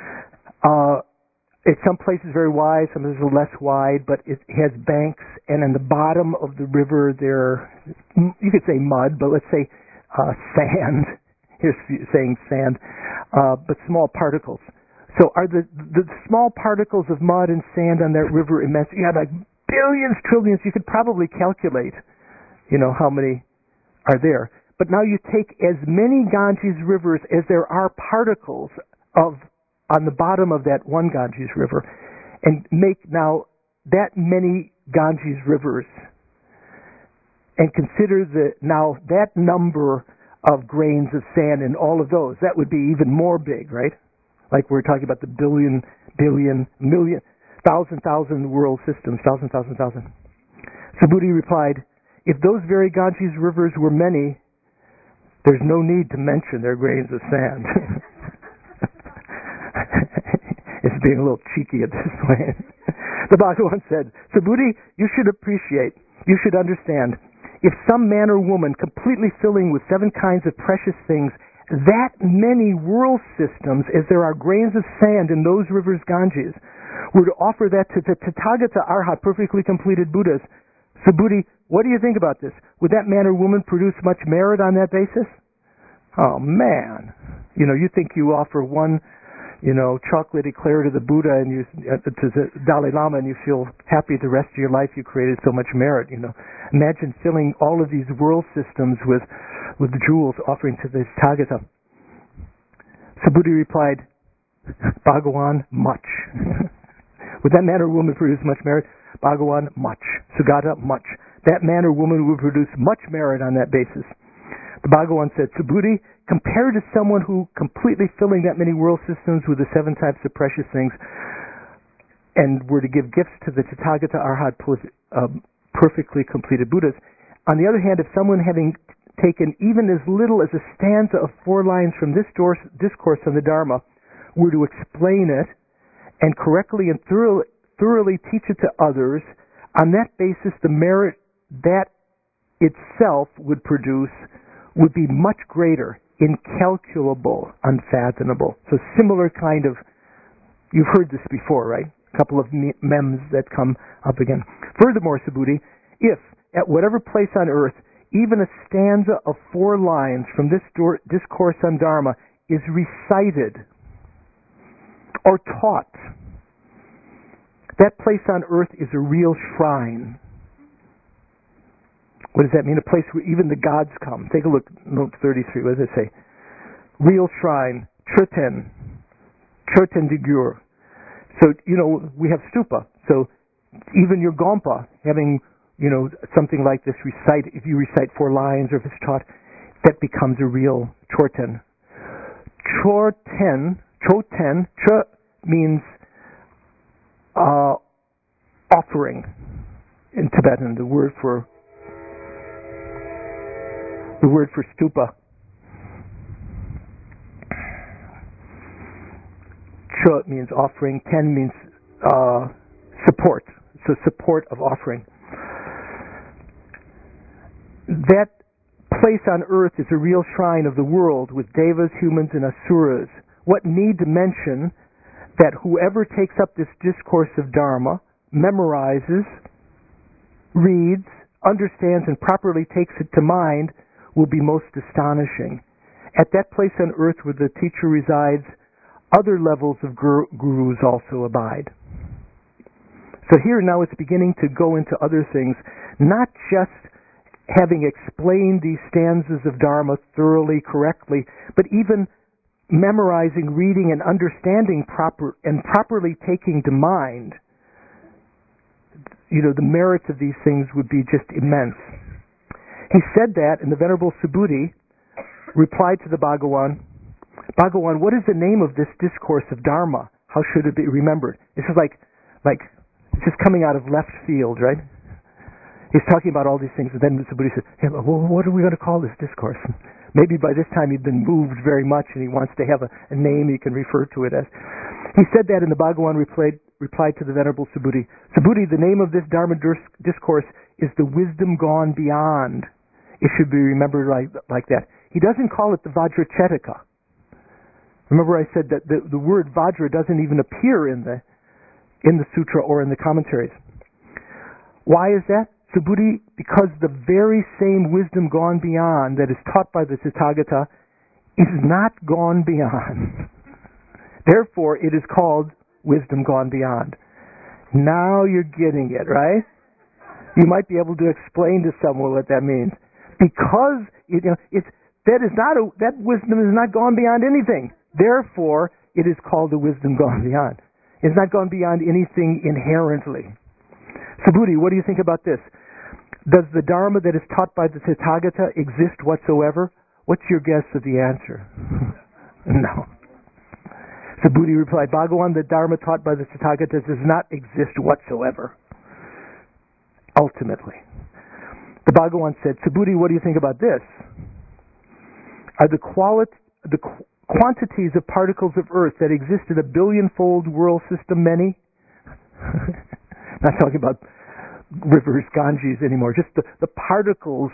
it's some places very wide, some places less wide, but it has banks, and in the bottom of the river there, you could say mud, but let's say sand. Here's saying sand, but small particles. So are the small particles of mud and sand on that river immense? You have like billions, trillions. You could probably calculate, how many are there. But now you take as many Ganges rivers as there are particles on the bottom of that one Ganges river, and make now that many Ganges rivers, and consider now that number of grains of sand in all of those. That would be even more big, right? Like we're talking about the billion, million, thousand world systems, thousand. Subhuti replied, if those very Ganges rivers were many, there's no need to mention their grains of sand. It's being a little cheeky at this point. The Bhagavan said, Subhuti, you should understand, if some man or woman completely filling with 7 kinds of precious things that many world systems as there are grains of sand in those rivers Ganges were to offer that to the Tathagata Arhat, perfectly completed Buddhas, Subhuti, what do you think about this? Would that man or woman produce much merit on that basis? Oh man, you think you offer one chocolate eclair to the Buddha and to the Dalai Lama, and you feel happy the rest of your life you created so much merit. Imagine filling all of these world systems with jewels offering to the Tathagata. Subhuti replied, Bhagavan, much. Would that man or woman produce much merit? Bhagavan, much. Sugata, much. That man or woman would produce much merit on that basis. The Bhagavan said, Subhuti, compared to someone who completely filling that many world systems with the 7 types of precious things and were to give gifts to the Tathagata Arhat perfectly completed Buddhas. On the other hand, if someone having taken even as little as a stanza of 4 lines from this discourse on the Dharma were to explain it and correctly and thoroughly teach it to others, on that basis the merit that itself would produce would be much greater, incalculable, unfathomable. So similar kind of, you've heard this before, right? A couple of memes that come up again. Furthermore, Subhuti, if at whatever place on earth even a stanza of 4 lines from this discourse on Dharma is recited or taught, that place on earth is a real shrine. What does that mean? A place where even the gods come. Take a look, note 33. What does it say? Real shrine, Churten Digur. So, we have stupa. So, even your Gompa, having, something like this recite, if you recite 4 lines or if it's taught, that becomes a real Chorten. Choten means offering in Tibetan, the word for stupa. Cho means offering, ten means support. So support of offering. That place on earth is a real shrine of the world with devas, humans, and asuras. What need to mention that whoever takes up this discourse of Dharma, memorizes, reads, understands, and properly takes it to mind will be most astonishing. At that place on earth where the teacher resides, other levels of gurus also abide. So here now it's beginning to go into other things, not just having explained these stanzas of Dharma thoroughly, correctly, but even memorizing, reading, and understanding properly taking to mind. The merits of these things would be just immense. He said that, and the Venerable Subhuti replied to the Bhagawan, Bhagawan, what is the name of this discourse of Dharma? How should it be remembered? This is like it's just coming out of left field, right? He's talking about all these things, and then Subhuti says, hey, well, what are we going to call this discourse? Maybe by this time he'd been moved very much, and he wants to have a name he can refer to it as. He said that, and the Bhagawan replied to the Venerable Subhuti, Subhuti, the name of this Dharma discourse is the wisdom gone beyond. It should be remembered like that. He doesn't call it the Vajrachetika. Remember I said that the word Vajra doesn't even appear in the sutra or in the commentaries. Why is that? Subhuti, because the very same wisdom gone beyond that is taught by the Tathagata is not gone beyond. Therefore, it is called wisdom gone beyond. Now you're getting it, right? You might be able to explain to someone what that means. Because that wisdom is not gone beyond anything. Therefore, it is called the wisdom gone beyond. It's not gone beyond anything inherently. Subhuti, what do you think about this? Does the Dharma that is taught by the Tathagata exist whatsoever? What's your guess of the answer? No. Subhuti replied, Bhagawan, the Dharma taught by the Tathagata does not exist whatsoever. Ultimately. The Bhagawan said, Subhuti, what do you think about this? Are the quantities of particles of earth that exist in a billion-fold world system many? Not talking about rivers, Ganges anymore, just the particles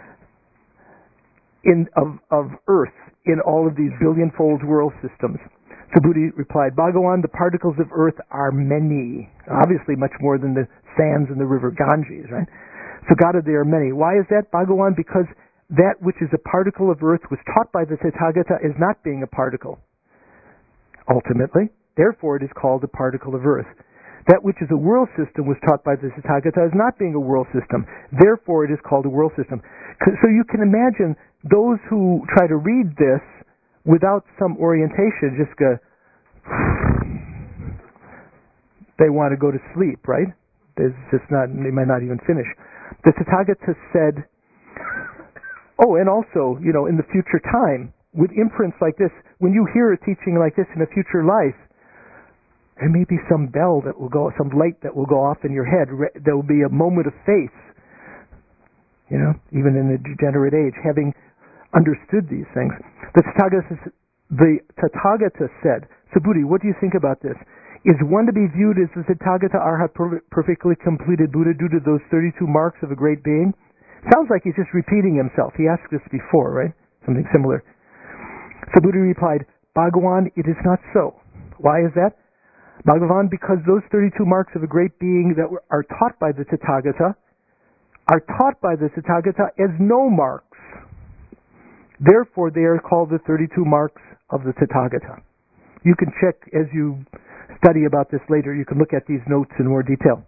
of earth in all of these billion-fold world systems. Subhuti replied, Bhagawan, the particles of earth are many. Obviously much more than the sands in the river Ganges, right? So Gata, they are many. Why is that, Bhagawan? Because that which is a particle of earth was taught by the Tathagata as not being a particle. Ultimately, therefore it is called a particle of earth. That which is a world system was taught by the Tathagata as not being a world system. Therefore, it is called a world system. So you can imagine those who try to read this without some orientation just go, they want to go to sleep, right? They might not even finish. The Tathagata said, and also, in the future time, with imprints like this, when you hear a teaching like this in a future life, there may be some bell that will go, some light that will go off in your head. There will be a moment of faith, even in the degenerate age, having understood these things. The Tathagata said, Subhuti, what do you think about this? Is one to be viewed as the Tathagata Arhat perfectly completed Buddha due to those 32 marks of a great being? Sounds like he's just repeating himself. He asked this before, right? Something similar. Subhuti replied, Bhagawan, it is not so. Why is that? Bhagavan, because those 32 marks of a great being that are taught by the Tathagata are taught by the Tathagata as no marks. Therefore, they are called the 32 marks of the Tathagata. You can check as you study about this later. You can look at these notes in more detail.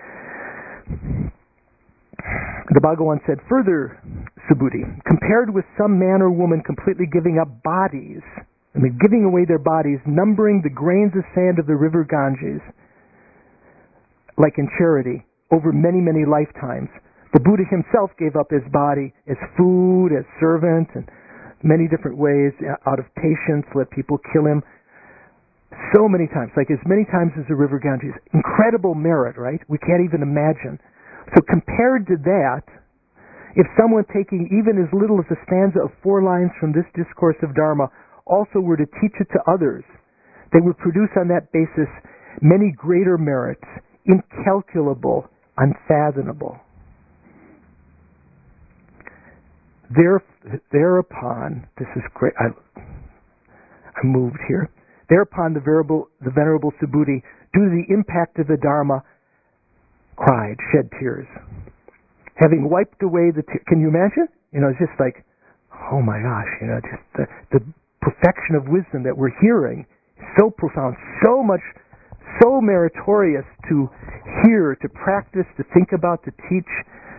The Bhagavan said further, Subhuti, compared with some man or woman completely giving up bodies, giving away their bodies, numbering the grains of sand of the river Ganges, like in charity, over many, many lifetimes. The Buddha himself gave up his body as food, as servant, and many different ways, out of patience, let people kill him. So many times, like as many times as the river Ganges. Incredible merit, right? We can't even imagine. So compared to that, if someone taking even as little as a stanza of 4 lines from this discourse of Dharma also were to teach it to others, they would produce on that basis many greater merits, incalculable, unfathomable. Thereupon, this is great, I moved here. Thereupon the Venerable Subhuti, due to the impact of the Dharma, cried, shed tears. Having wiped away the tears, can you imagine? It's just like, oh my gosh, just the perfection of wisdom that we're hearing is so profound, so much, so meritorious to hear, to practice, to think about, to teach.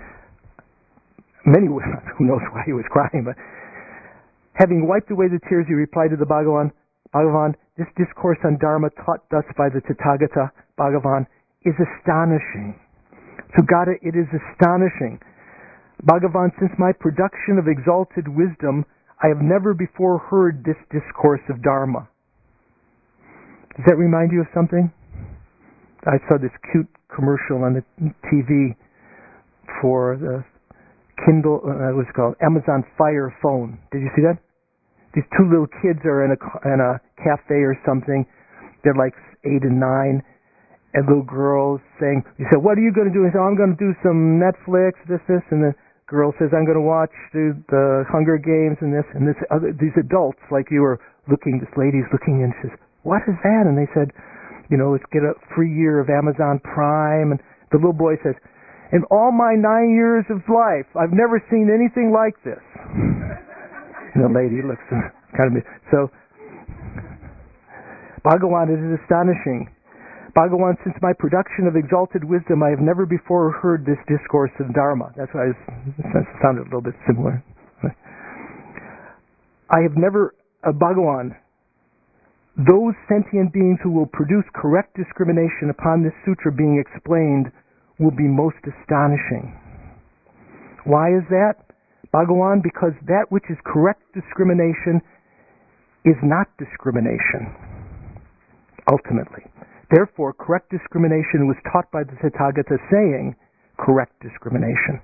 Who knows why he was crying, but having wiped away the tears, he replied to the Bhagavan, this discourse on Dharma taught thus by the Tathagata Bhagavan is astonishing. Sugata, it is astonishing. Bhagavan, since my production of exalted wisdom, I have never before heard this discourse of Dharma. Does that remind you of something? I saw this cute commercial on the TV for the Kindle, what's it called? Amazon Fire phone. Did you see that? These two little kids are in a cafe or something. They're like 8 and 9. And little girls saying, he said, what are you going to do? He said, I'm going to do some Netflix, this. And the girl says, I'm going to watch the Hunger Games and this. And these adults, like you are looking, this lady's looking and says, what is that? And they said, let's get a free year of Amazon Prime. And the little boy says, in all my 9 years of life, I've never seen anything like this. And the lady looks kind of... So, Bhagavan, it is astonishing. Bhagavan, since my production of exalted wisdom, I have never before heard this discourse of Dharma. That's why it sounded a little bit similar. I have never... Bhagavan, those sentient beings who will produce correct discrimination upon this sutra being explained will be most astonishing. Why is that? Bhagavan, because that which is correct discrimination is not discrimination, ultimately. Therefore, correct discrimination was taught by the Tathagata saying correct discrimination.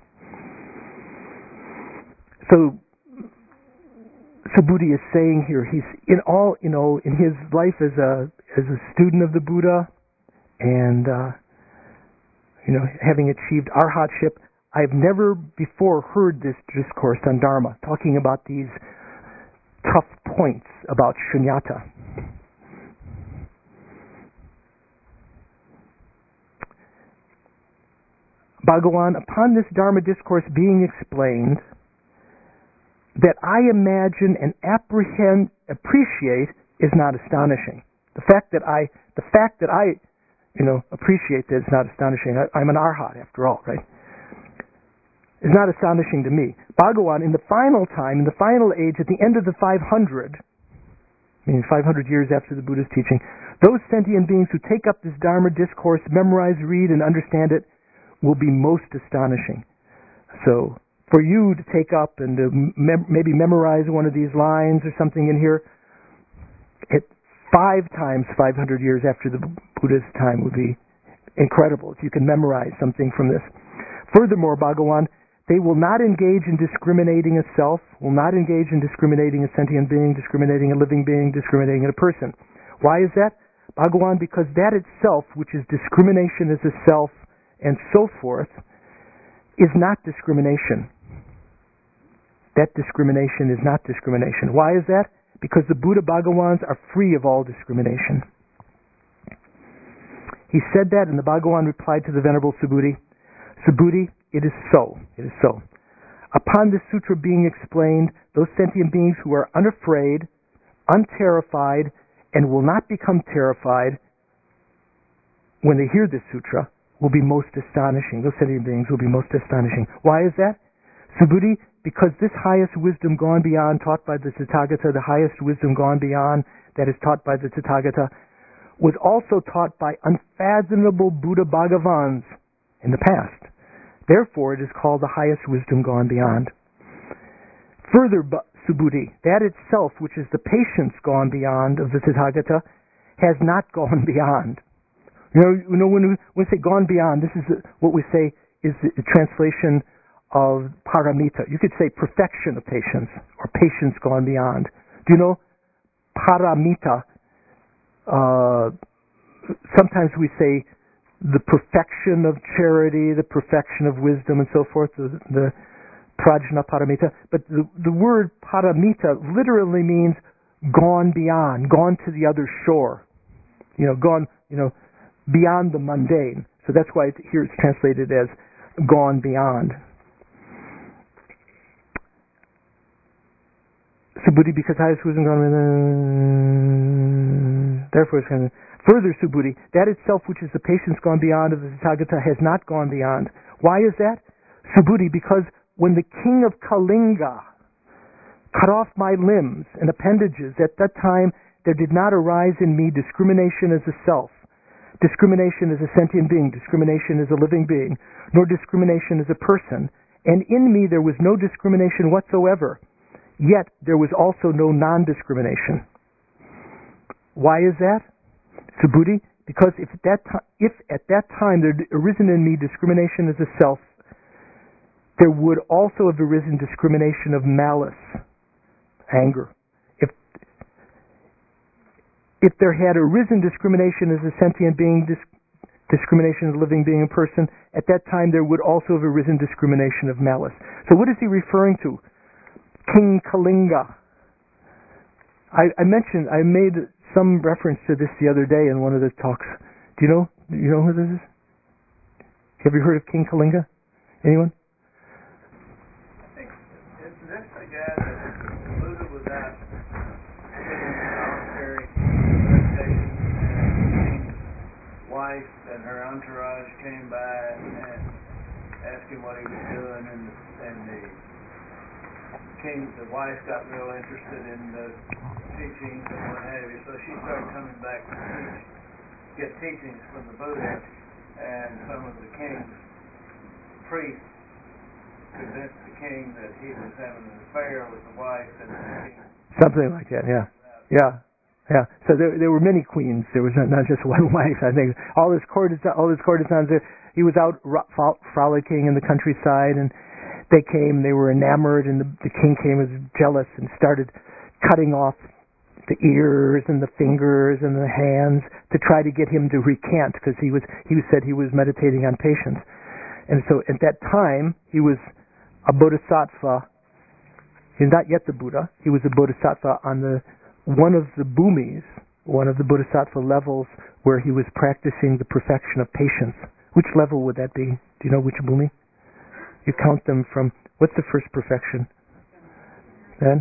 So Subhuti is saying here, he's in his life as a student of the Buddha and having achieved arhatship, I've never before heard this discourse on Dharma, talking about these tough points about shunyata. Bhagavan, upon this Dharma discourse being explained, that I imagine and appreciate is not astonishing. The fact that I appreciate that it's not astonishing. I'm an arhat after all, right? It's not astonishing to me. Bhagavan, in the final time, in the final age, at the end of the 500, meaning 500 years after the Buddha's teaching, those sentient beings who take up this Dharma discourse, memorize, read, and understand it, will be most astonishing. So, for you to take up and to maybe memorize one of these lines or something in here, at 5 times 500 years after the Buddha's time would be incredible if you can memorize something from this. Furthermore, Bhagavan, they will not engage in discriminating a self, will not engage in discriminating a sentient being, discriminating a living being, discriminating a person. Why is that? Bhagavan, because that itself, which is discrimination as a self and so forth, is not discrimination. That discrimination is not discrimination. Why is that? Because the Buddha Bhagavans are free of all discrimination. He said that, and the Bhagavan replied to the Venerable Subhuti, Subhuti, it is so. It is so. Upon this sutra being explained, those sentient beings who are unafraid, unterrified, and will not become terrified when they hear this sutra will be most astonishing. Those sentient beings will be most astonishing. Why is that? Subhuti, because this highest wisdom gone beyond, taught by the Tathagata, the highest wisdom gone beyond, that is taught by the Tathagata, was also taught by unfathomable Buddha Bhagavans in the past. Therefore, it is called the highest wisdom gone beyond. Further, Subhuti, that itself, which is the patience gone beyond of the Tathagata, has not gone beyond. You know, when we say gone beyond, this is what we say is the translation of paramita. You could say perfection of patience, or patience gone beyond. Do you know paramita? Sometimes we say the perfection of charity, the perfection of wisdom, and so forth, the prajna paramita. But the word paramita literally means gone beyond, gone to the other shore. Gone, beyond the mundane. So that's why here it's translated as gone beyond. Subhuti, because highest wisdom gone therefore it's kind of further Subhuti, that itself which is the patience gone beyond of the Tathagata has not gone beyond. Why is that? Subhuti, because when the king of Kalinga cut off my limbs and appendages, at that time there did not arise in me discrimination as a self, discrimination as a sentient being, discrimination as a living being, nor discrimination as a person. And in me there was no discrimination whatsoever. Yet there was also no non-discrimination. Why is that? Subhuti, because if at that time there had arisen in me discrimination as a self, there would also have arisen discrimination of malice, anger. If there had arisen discrimination as a sentient being, discrimination as a living being, a person, at that time there would also have arisen discrimination of malice. So what is he referring to? King Kalinga. I made some reference to this the other day in one of the talks. Do you know who this is? Have you heard of King Kalinga? Anyone? I think it's the guy that Buddha was out doing solitary meditation, and his wife and her entourage came by and asked him what he was doing, and the wife got real interested in the teachings and what have you, so she started coming back to get teachings from the Buddha, and some of the king's priests convinced the king that he was having an affair with the wife, and the king... Something like that, yeah. So there were many queens. There was not just one wife. I think all his courtesans. He was out frolicking in the countryside, and they came. They were enamored, and the king came, was jealous, and started cutting off the ears and the fingers and the hands to try to get him to recant, because he said he was meditating on patience. And so at that time he was a bodhisattva. He's not yet the Buddha. He was a bodhisattva on one of the bhumis, one of the bodhisattva levels where he was practicing the perfection of patience. Which level would that be? Do you know which bhumi? You count them from, what's the first perfection? Then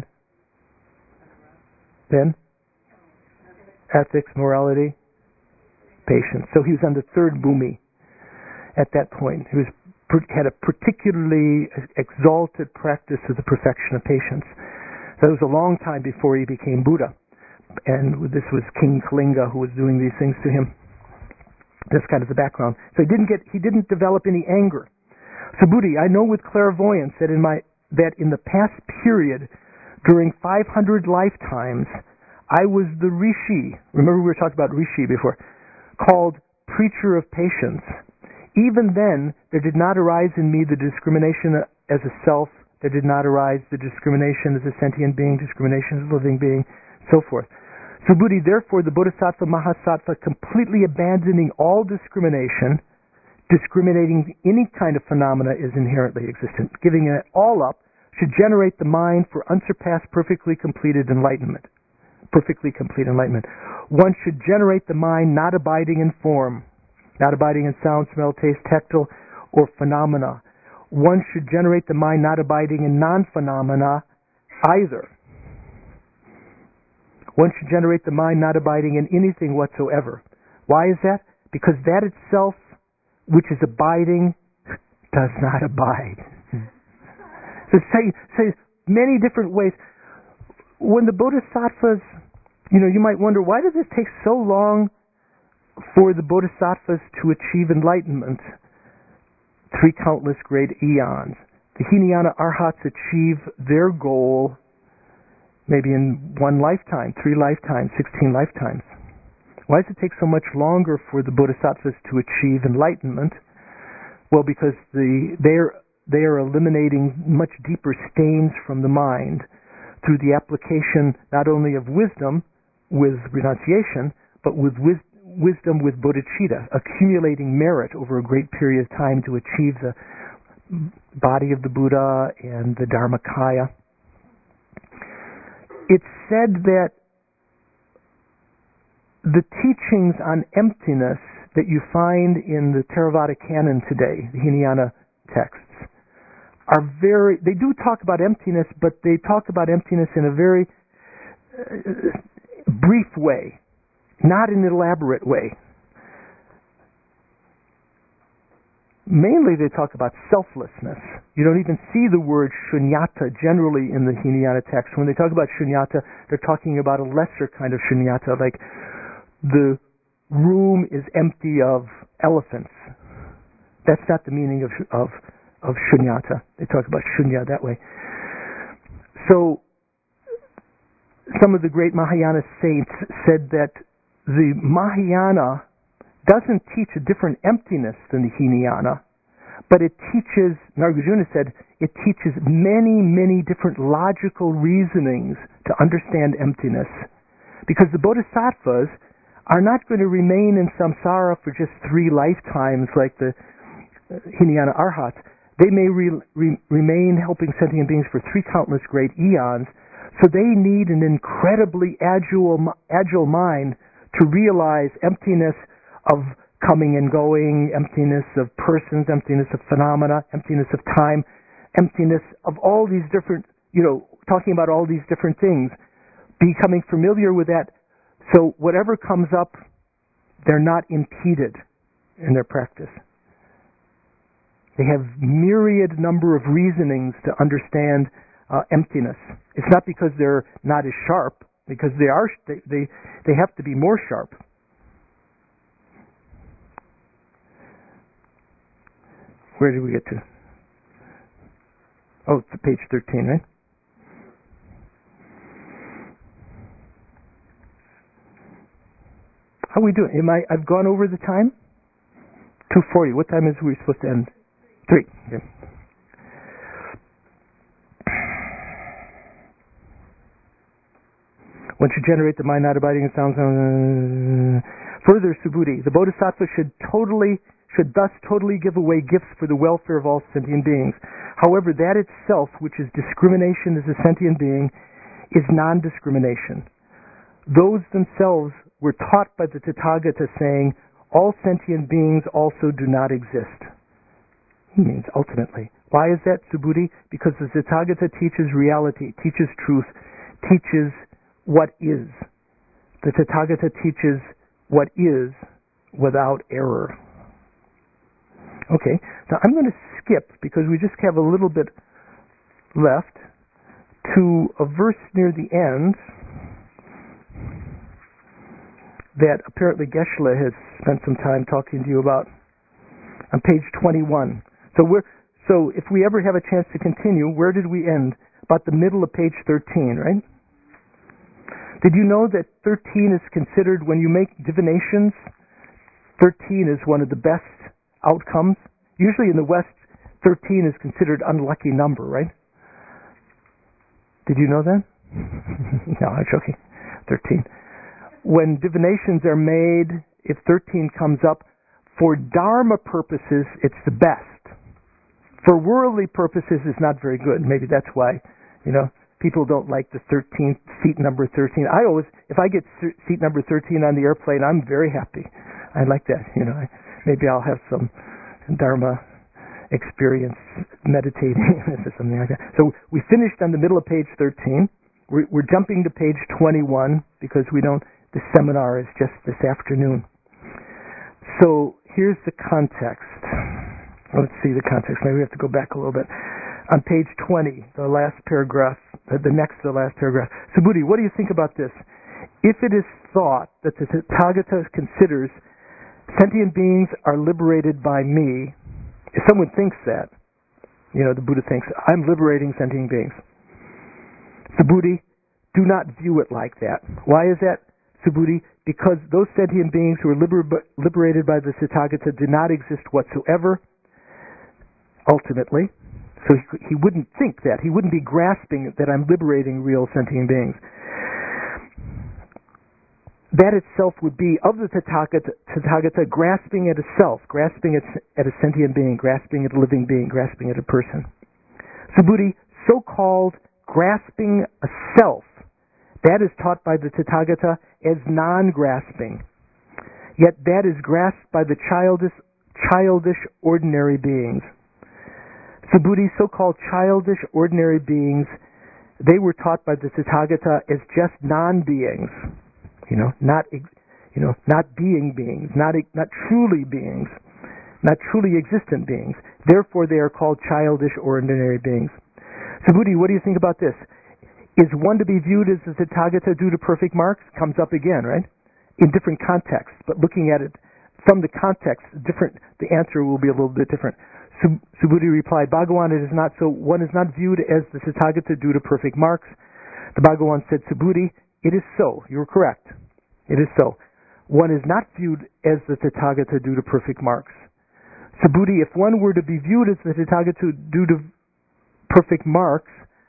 ethics, morality, patience. So he was on the third bhumi at that point. He had a particularly exalted practice of the perfection of patience. That was a long time before he became Buddha. And this was King Kalinga who was doing these things to him. That's kind of the background. So he didn't develop any anger. Subhuti, I know with clairvoyance that in the past period, during 500 lifetimes, I was the Rishi. Remember we were talking about Rishi before, called preacher of patience. Even then, there did not arise in me the discrimination as a self. There did not arise the discrimination as a sentient being, discrimination as a living being, so forth. Subhuti, therefore, the Bodhisattva Mahasattva, completely abandoning all discrimination, discriminating any kind of phenomena is inherently existent, giving it all up, should generate the mind for unsurpassed, perfectly completed enlightenment. Perfectly complete enlightenment. One should generate the mind not abiding in form, not abiding in sound, smell, taste, tactile, or phenomena. One should generate the mind not abiding in non-phenomena either. One should generate the mind not abiding in anything whatsoever. Why is that? Because that itself, which is abiding, does not abide. So say many different ways. When the Bodhisattvas, you might wonder, why does it take so long for the Bodhisattvas to achieve enlightenment? 3 countless great eons. The Hinayana Arhats achieve their goal maybe in 1 lifetime, 3 lifetimes, 16 lifetimes. Why does it take so much longer for the Bodhisattvas to achieve enlightenment? Well, because they are eliminating much deeper stains from the mind through the application not only of wisdom with renunciation, but with wisdom with bodhicitta, accumulating merit over a great period of time to achieve the body of the Buddha and the Dharmakaya. It's said that the teachings on emptiness that you find in the Theravada canon today, the Hinayana texts, they do talk about emptiness, but they talk about emptiness in a very brief way, not in an elaborate way. Mainly they talk about selflessness. You don't even see the word shunyata generally in the Hinayana text. When they talk about shunyata, they're talking about a lesser kind of shunyata, like the room is empty of elephants. That's not the meaning of shunyata. They talk about shunya that way. So some of the great Mahayana saints said that the Mahayana doesn't teach a different emptiness than the Hinayana, but it teaches, Nagarjuna said, it teaches many, many different logical reasonings to understand emptiness. Because the Bodhisattvas are not going to remain in samsara for just 3 lifetimes like the Hinayana Arhats. They may remain helping sentient beings for 3 countless great eons, so they need an incredibly agile mind to realize emptiness of coming and going, emptiness of persons, emptiness of phenomena, emptiness of time, emptiness of all these different, talking about all these different things, becoming familiar with that, so whatever comes up, they're not impeded in their practice. They have myriad number of reasonings to understand emptiness. It's not because they're not as sharp, because they have to be more sharp. Where did we get to? Oh, it's page 13, right? How are we doing? I've gone over the time? 2:40. What time is we supposed to end? 3. Okay. One should generate the mind not abiding in sounds. Further, Subhuti, the Bodhisattva should thus totally give away gifts for the welfare of all sentient beings. However, that itself, which is discrimination as a sentient being, is non-discrimination. Those themselves were taught by the Tathagata saying, all sentient beings also do not exist. He means ultimately. Why is that, Subhuti? Because the Tathagata teaches reality, teaches truth, teaches what is. The Tathagata teaches what is without error. Okay, now I'm going to skip, because we just have a little bit left, to a verse near the end that apparently Geshe-la has spent some time talking to you about, on page 21. So if we ever have a chance to continue, where did we end? About the middle of page 13, right? Did you know that 13 is considered, when you make divinations, 13 is one of the best outcomes? Usually in the West, 13 is considered unlucky number, right? Did you know that? No, I'm joking. 13. When divinations are made, if 13 comes up, for Dharma purposes, it's the best. For worldly purposes, it's not very good. Maybe that's why, people don't like the 13th, seat number 13. If I get seat number 13 on the airplane, I'm very happy. I like that, Maybe I'll have some Dharma experience meditating or something like that. So we finished on the middle of page 13. We're jumping to page 21 because the seminar is just this afternoon. So here's the context. Let's see the context. Maybe we have to go back a little bit. On page 20, the last paragraph, the next to the last paragraph. Subhuti, what do you think about this? If it is thought that the Tathagata considers sentient beings are liberated by me, if someone thinks that, the Buddha thinks, I'm liberating sentient beings. Subhuti, do not view it like that. Why is that, Subhuti? Because those sentient beings who are liberated by the Tathagata do not exist whatsoever, ultimately. So he wouldn't think that. He wouldn't be grasping that I'm liberating real sentient beings. That itself would be of the Tathagata grasping at a self, grasping at a sentient being, grasping at a living being, grasping at a person. Subhuti, so-called grasping a self, that is taught by the Tathagata as non-grasping. Yet that is grasped by the childish ordinary beings. Subhuti, so-called childish, ordinary beings, they were taught by the Tathagata as just non-beings, not being beings, not truly beings, not truly existent beings. Therefore, they are called childish, ordinary beings. Subhuti, what do you think about this? Is one to be viewed as the Tathagata due to perfect marks? Comes up again, right? In different contexts, but looking at it from the context, the answer will be a little bit different. Subhuti replied, Bhagavan, it is not so. One is not viewed as the Tathagata due to perfect marks. The Bhagavan said, Subhuti, it is so. You are correct. It is so. One is not viewed as the Tathagata due to perfect marks. Subhuti, if one were to be viewed as the Tathagata due to perfect marks,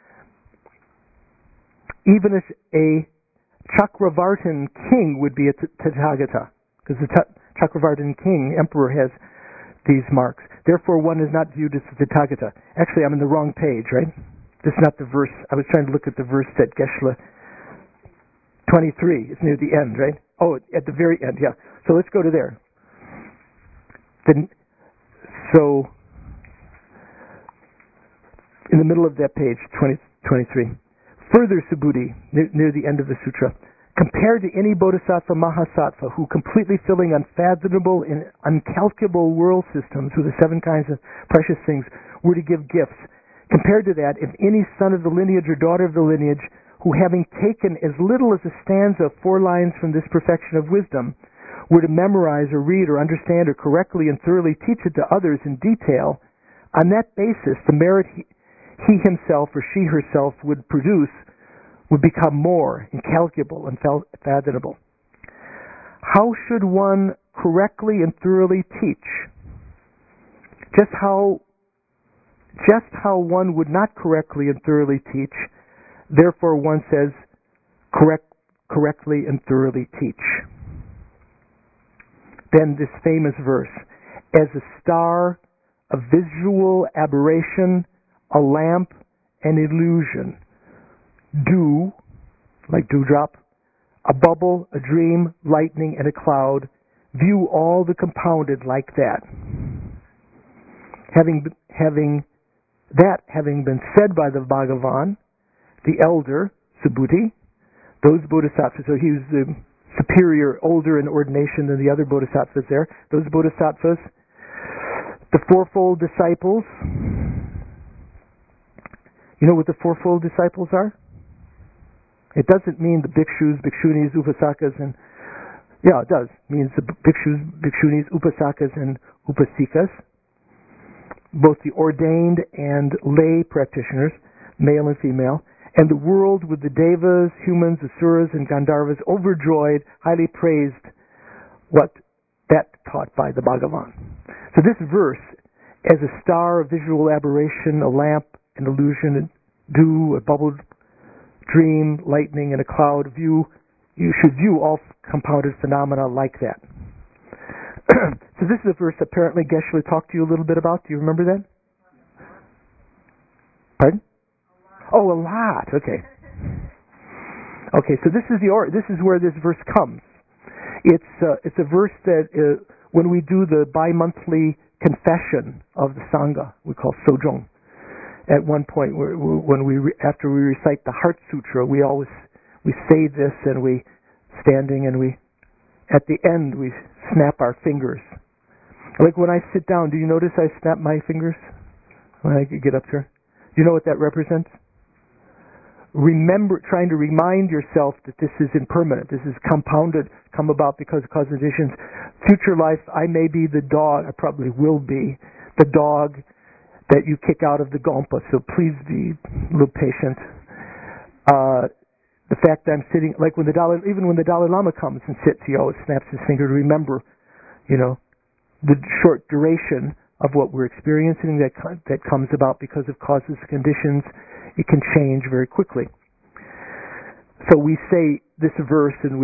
even if a Chakravartin king would be a Tathagata, because the Chakravartin king, emperor, has these marks. Therefore, one is not viewed as the Tathagata. Actually, I'm in the wrong page, right? This is not the verse. I was trying to look at the verse at Geshe-la 23. It's near the end, right? Oh, at the very end, yeah. So let's go to there. So, in the middle of that page, 23. Further, Subhuti, near the end of the sutra, compared to any bodhisattva mahasattva who, completely filling unfathomable and uncalculable world systems with the 7 kinds of precious things, were to give gifts, compared to that, if any son of the lineage or daughter of the lineage who, having taken as little as a stanza of 4 lines from this perfection of wisdom, were to memorize or read or understand or correctly and thoroughly teach it to others in detail, on that basis the merit he himself or she herself would produce would become more incalculable and fathomable. How should one correctly and thoroughly teach? Just how one would not correctly and thoroughly teach, therefore one says, correctly and thoroughly teach. Then this famous verse, as a star, a visual aberration, a lamp, an illusion, dew, like dewdrop, a bubble, a dream, lightning, and a cloud, view all the compounded like that. Having been said by the Bhagavan, the elder, Subhuti, those bodhisattvas, so he was the superior, older in ordination than the other bodhisattvas there, those bodhisattvas, the fourfold disciples. You know what the fourfold disciples are? It doesn't mean the bhikshus, bhikshunis, upasakas, and yeah, it does. It means the bhikshus, bhikshunis, upasakas, and upasikas, both the ordained and lay practitioners, male and female, and the world with the devas, humans, asuras, and gandharvas, overjoyed, highly praised what that taught by the Bhagavan. So this verse, as a star, a visual aberration, a lamp, an illusion, a dew, a bubbled dream, lightning, and a cloud, you should view all compounded phenomena like that. So this is a verse apparently Geshe-la talked to you a little bit about. Do you remember that? Pardon? Oh, a lot. Okay. Okay. So this is where this verse comes. It's a verse that when we do the bi-monthly confession of the Sangha, we call Sojong. At one point, after we recite the Heart Sutra, we say this, and we standing, and at the end we snap our fingers. Like when I sit down, do you notice I snap my fingers when I get up here? Do you know what that represents? Trying to remind yourself that this is impermanent. This is compounded, come about because of cause and conditions. Future life, I may be the dog, I probably will be the dog that you kick out of the gompa, so please be a little patient. The fact that I'm sitting, like even when the Dalai Lama comes and sits, he always snaps his finger to remember, the short duration of what we're experiencing that comes about because of causes and conditions. It can change very quickly. So we say this verse, and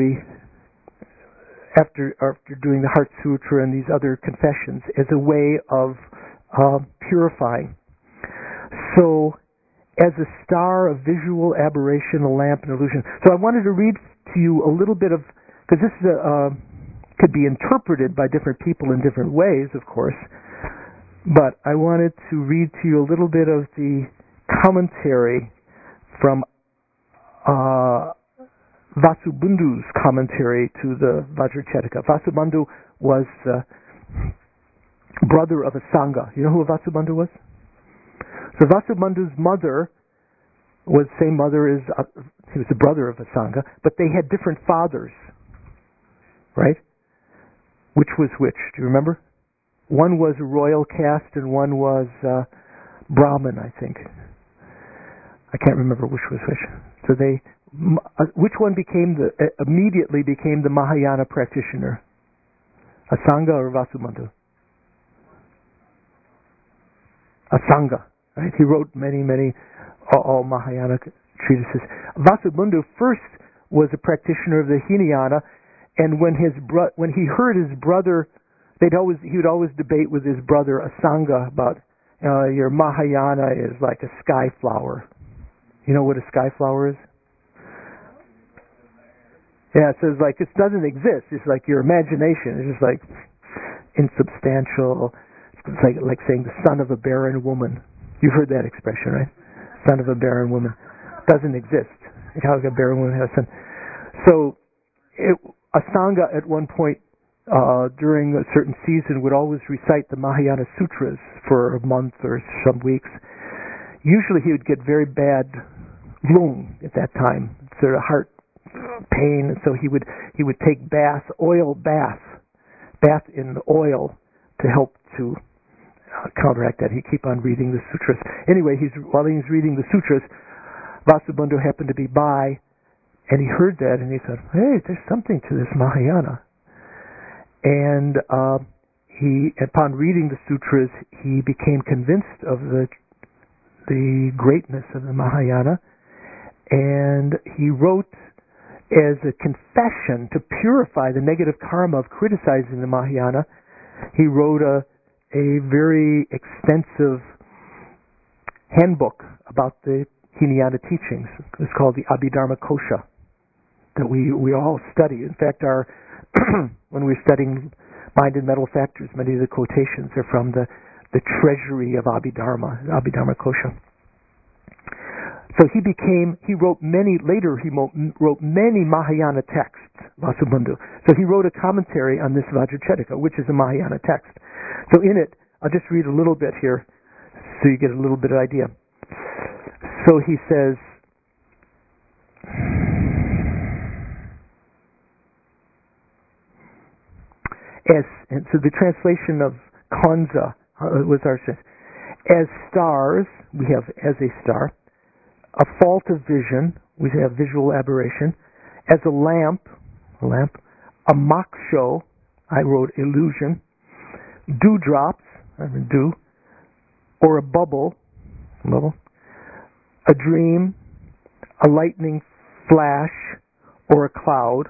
after doing the Heart Sutra and these other confessions, as a way of purifying. So, as a star, a visual aberration, a lamp, an illusion. So I wanted to read to you a little bit of, because this is could be interpreted by different people in different ways, of course. But I wanted to read to you a little bit of the commentary from Vasubandhu's commentary to the Vajracharaka. Vasubandhu was brother of Asanga. You know who Vasubandhu was? So Vasubandhu's mother was the same mother as, he was the brother of Asanga, but they had different fathers, right? Which was which? Do you remember? One was a royal caste and one was Brahmin, I think. I can't remember which was which. So which one immediately became the Mahayana practitioner? Asanga or Vasubandhu? Asanga, right? He wrote many all Mahayana treatises. Vasubandhu first was a practitioner of the Hinayana, and when he heard his brother, he would always debate with his brother Asanga about your Mahayana is like a sky flower. You know what a sky flower is? Yeah, so it's like it doesn't exist. It's like your imagination. It's just like insubstantial. It's like saying the son of a barren woman. You've heard that expression, right? Son of a barren woman doesn't exist. How a barren woman has a son? So Asanga at one point during a certain season would always recite the Mahayana Sutras for a month or some weeks. Usually he would get very bad lung at that time, sort of heart pain, and so he would take oil bath in oil to help to counteract that. He'd keep on reading the sutras. Anyway, while he was reading the sutras, Vasubandhu happened to be by, and he heard that, and he thought, hey, there's something to this Mahayana. And upon reading the sutras, he became convinced of the greatness of the Mahayana, and he wrote as a confession to purify the negative karma of criticizing the Mahayana. He wrote a very extensive handbook about the Hinayana teachings. It's called the Abhidharma Kosha, that we all study. In fact, when we're studying Mind and Mental Factors, many of the quotations are from the treasury of Abhidharma, Abhidharma Kosha. So he wrote many Mahayana texts, Vasubandhu. So he wrote a commentary on this Vajracharaka, which is a Mahayana text. So in it, I'll just read a little bit here so you get a little bit of idea. So he says, and so the translation of Kanza was our sense. As stars, we have as a star. A fault of vision, we have visual aberration. As a lamp, a moksho, I wrote illusion. Dewdrops, I mean dew, or a bubble, a dream, a lightning flash, or a cloud.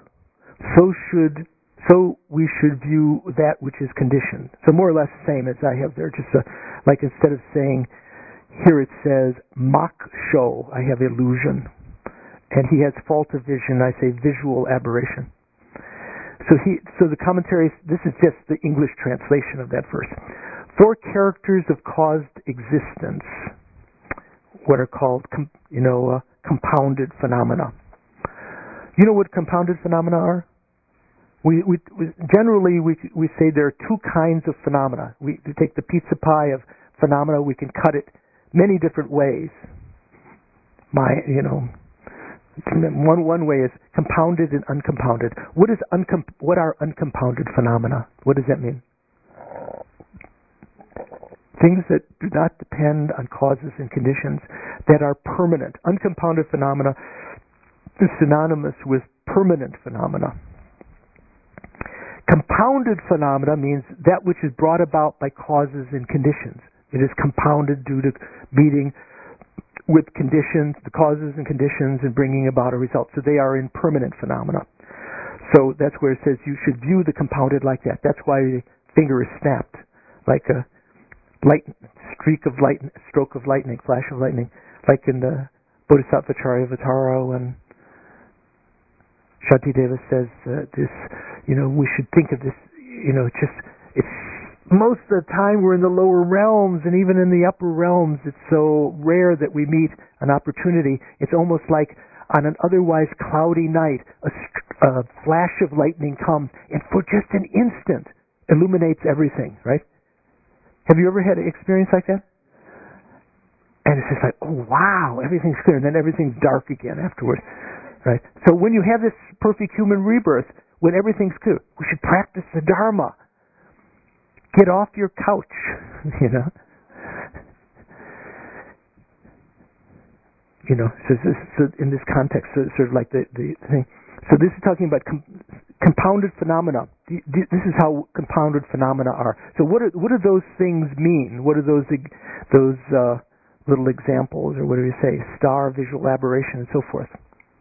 So we should view that which is conditioned. So more or less the same as I have there. Just like instead of saying, here it says moksho, I have illusion. And he has fault of vision, I say visual aberration. So the commentary, this is just the English translation of that verse. 4 characters of caused existence, what are called compounded phenomena. You know what compounded phenomena are? We generally say there are 2 kinds of phenomena. We take the pizza pie of phenomena, we can cut it many different ways. One way is compounded and uncompounded. What are uncompounded phenomena? What does that mean? Things that do not depend on causes and conditions, that are permanent. Uncompounded phenomena is synonymous with permanent phenomena. Compounded phenomena means that which is brought about by causes and conditions. It is compounded due to meeting with conditions, the causes and conditions, and bringing about a result. So they are impermanent phenomena. So that's where it says you should view the compounded like that. That's why the finger is snapped, like a stroke of lightning, flash of lightning, like in the Bodhisattva Charyavatara when Shantideva says we should think of this, it's most of the time we're in the lower realms, and even in the upper realms, it's so rare that we meet an opportunity. It's almost like on an otherwise cloudy night, a flash of lightning comes, and for just an instant, illuminates everything, right? Have you ever had an experience like that? And it's just like, oh wow, everything's clear, and then everything's dark again afterwards, right? So when you have this perfect human rebirth, when everything's clear, we should practice the Dharma. Get off your couch, you know. You know, so in this context, sort of like the thing. So this is talking about compounded phenomena. This is how compounded phenomena are. So what do those things mean? What are those little examples, or what do you say? Star, visual aberration, and so forth.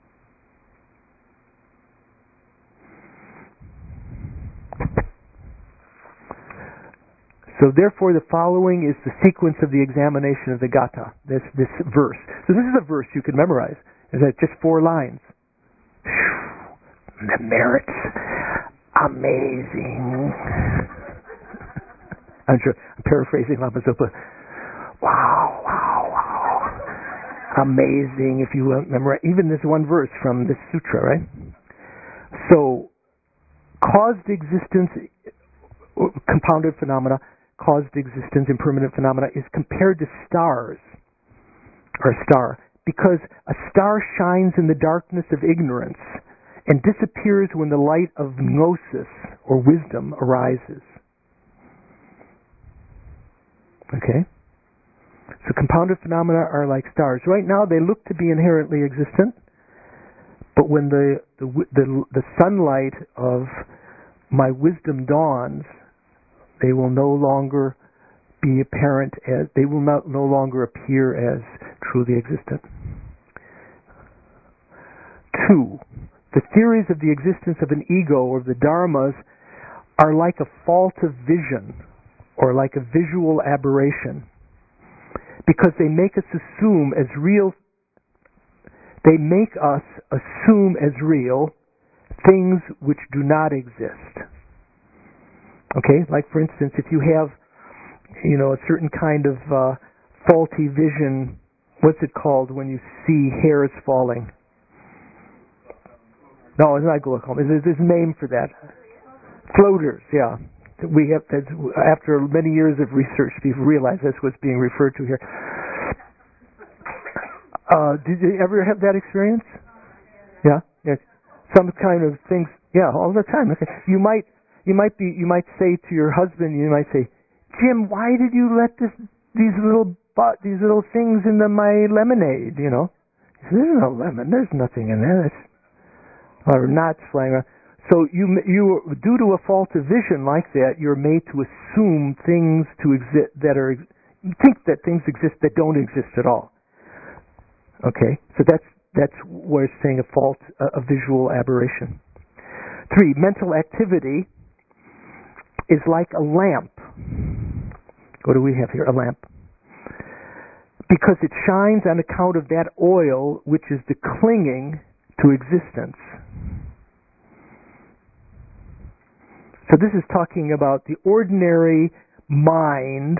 So therefore the following is the sequence of the examination of the Gatha, this verse. So this is a verse you can memorize. It's just 4 lines. The merits, amazing. I'm paraphrasing Lama Zopa. Wow. Amazing if you memorize even this one verse from this sutra, right? So caused existence, compounded phenomena, caused existence, impermanent phenomena, is compared to stars, or a star, because a star shines in the darkness of ignorance and disappears when the light of gnosis, or wisdom, arises. Okay? So compounded phenomena are like stars. Right now they look to be inherently existent, but when the sunlight of my wisdom dawns, they will no longer be apparent as, they will no longer appear as truly existent. 2. The theories of the existence of an ego, or the dharmas, are like a fault of vision, or like a visual aberration, because they make us assume as real things which do not exist. Okay, like for instance, if you have, a certain kind of faulty vision, what's it called when you see hairs falling? No, it's not glaucoma. There's a name for that. Floaters, yeah. We have, after many years of research, we've realized that's what's being referred to here. Did you ever have that experience? Yeah, yes. Some kind of things. Yeah, all the time. Okay, you might say to your husband, you might say, Jim, why did you let these little things into my lemonade? He says, there's no lemon. There's nothing in there. Or knots flying around. So you due to a fault of vision like that, you're made to assume things to exist think that things exist that don't exist at all. Okay, so that's what it's saying, a visual aberration. 3, mental activity is like a lamp. What do we have here? A lamp. Because it shines on account of that oil which is the clinging to existence. So this is talking about the ordinary mind,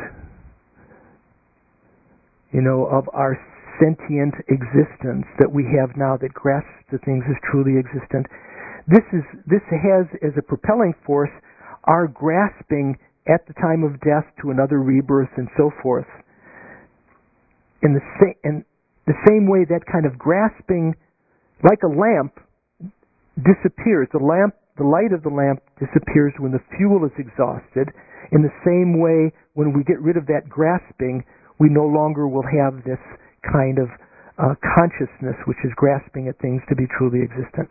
of our sentient existence that we have now that grasps the things as truly existent. This has as a propelling force our grasping at the time of death to another rebirth and so forth. In the same way, that kind of grasping, like a lamp, disappears. The light of the lamp disappears when the fuel is exhausted. In the same way, when we get rid of that grasping, we no longer will have this kind of consciousness which is grasping at things to be truly existent.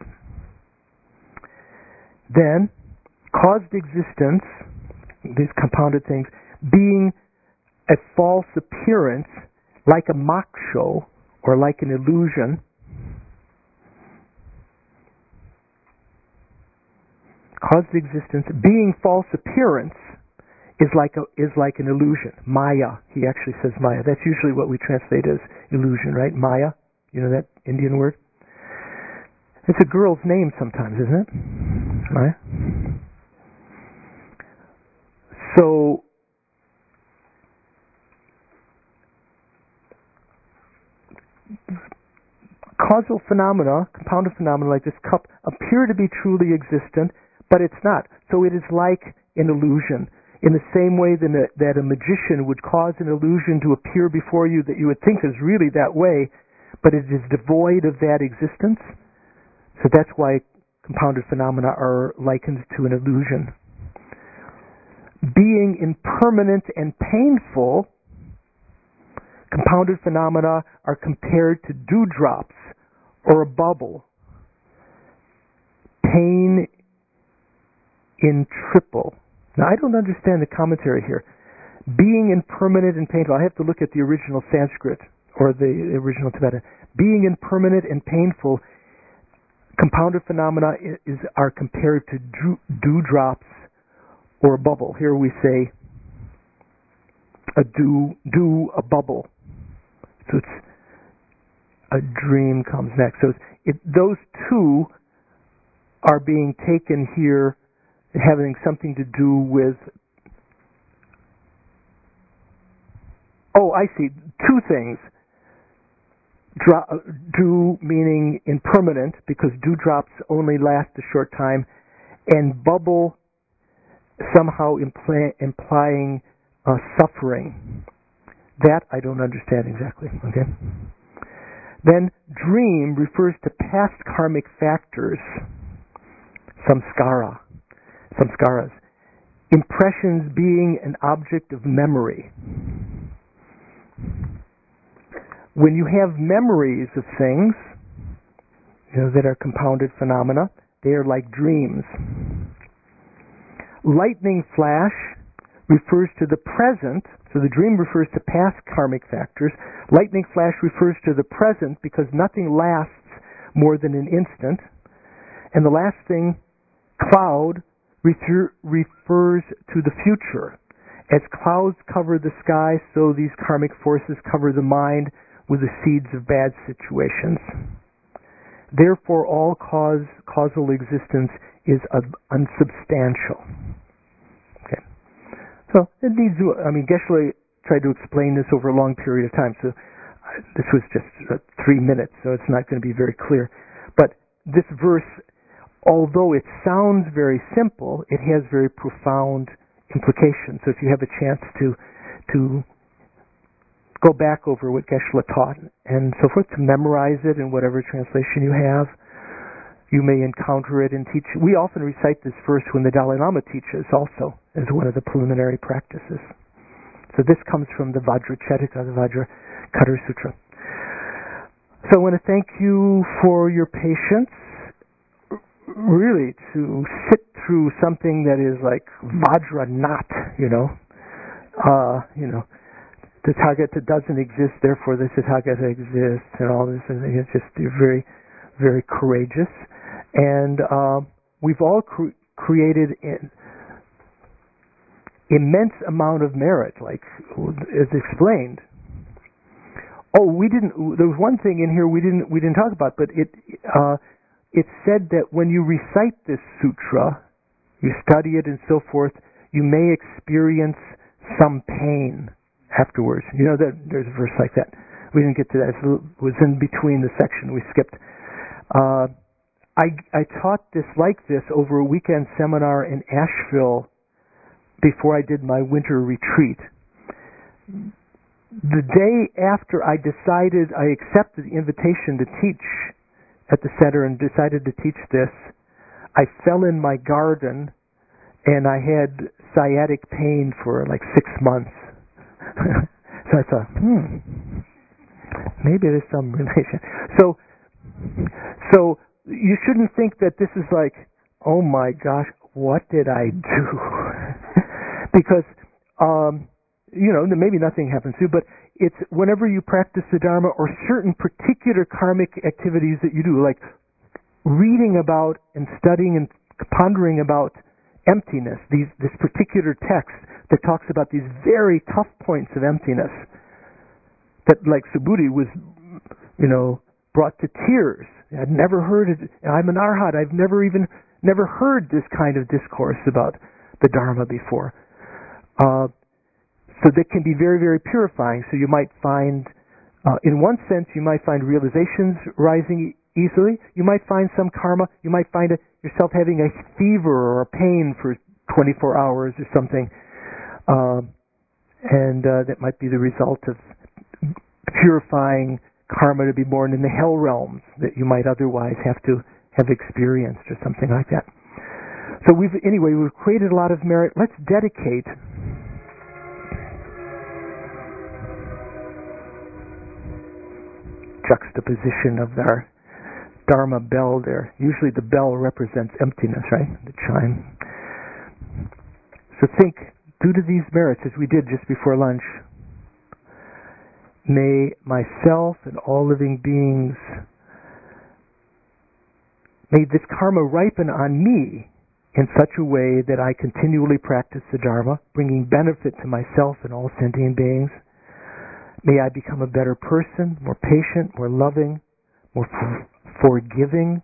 Then, caused existence, these compounded things, being a false appearance, like a mock show or like an illusion. Caused existence, being false appearance, is like an illusion. Maya. He actually says Maya. That's usually what we translate as illusion, right? Maya. You know that Indian word? It's a girl's name sometimes, isn't it? Maya. So causal phenomena, compounded phenomena like this cup, appear to be truly existent, but it's not. So it is like an illusion. In the same way that a magician would cause an illusion to appear before you that you would think is really that way, but it is devoid of that existence. So that's why compounded phenomena are likened to an illusion. Being impermanent and painful, compounded phenomena are compared to dewdrops or a bubble. Pain in triple. Now, I don't understand the commentary here. Being impermanent and painful. I have to look at the original Sanskrit or the original Tibetan. Being impermanent and painful, compounded phenomena are compared to dewdrops or a bubble. Here we say a a bubble. So it's a dream comes next. So those two are being taken here, having something to do with. Oh, I see. Two things. Dew meaning impermanent, because dewdrops only last a short time, and bubble somehow implying suffering. That I don't understand exactly. Okay. Then dream refers to past karmic factors, samskaras. Impressions being an object of memory. When you have memories of things, that are compounded phenomena, they are like dreams. Lightning flash refers to the present, so the dream refers to past karmic factors. Lightning flash refers to the present because nothing lasts more than an instant. And the last thing, cloud, refers to the future. As clouds cover the sky, so these karmic forces cover the mind with the seeds of bad situations. Therefore, all causal existence is unsubstantial. Okay. So it needs. Geshe tried to explain this over a long period of time. So this was just 3 minutes, so it's not going to be very clear. But this verse, although it sounds very simple, it has very profound implications. So if you have a chance to go back over what Geshe taught and so forth, to memorize it in whatever translation you have, you may encounter it and teach. We often recite this verse when the Dalai Lama teaches also as one of the preliminary practices. So this comes from the Vajracharita, the Vajracutter Sutra. So I want to thank you for your patience, really, to sit through something that is like Vajra not, the Tathagata doesn't exist, therefore the Tathagata exists, and all this. And it's just very, very courageous. And we've all created an immense amount of merit, like as explained. Oh, there was one thing in here we didn't talk about, but it's said that when you recite this sutra, you study it and so forth, you may experience some pain afterwards. That there's a verse like that. We didn't get to that. It was in between the section. We skipped. I taught this like this over a weekend seminar in Asheville before I did my winter retreat. The day after I accepted the invitation to teach at the center and decided to teach this, I fell in my garden and I had sciatic pain for like 6 months. So I thought, maybe there's some relation. So you shouldn't think that this is like, oh my gosh, what did I do? Because, maybe nothing happens to you, but it's whenever you practice the Dharma or certain particular karmic activities that you do, like reading about and studying and pondering about emptiness, this particular text that talks about these very tough points of emptiness, that like Subhuti was, brought to tears. I'd never heard it. I'm an arhat. I've never heard this kind of discourse about the Dharma before. So that can be very, very purifying. So you might find In one sense, you might find realizations rising easily. You might find some karma. You might find yourself having a fever or a pain for 24 hours or something. And that might be the result of purifying karma to be born in the hell realms that you might otherwise have to have experienced or something like that. So we've created a lot of merit. Let's dedicate juxtaposition of our Dharma bell there. Usually the bell represents emptiness, right? The chime. So think, due to these merits, as we did just before lunch, may myself and all living beings, may this karma ripen on me in such a way that I continually practice the Dharma, bringing benefit to myself and all sentient beings. May I become a better person, more patient, more loving, more forgiving,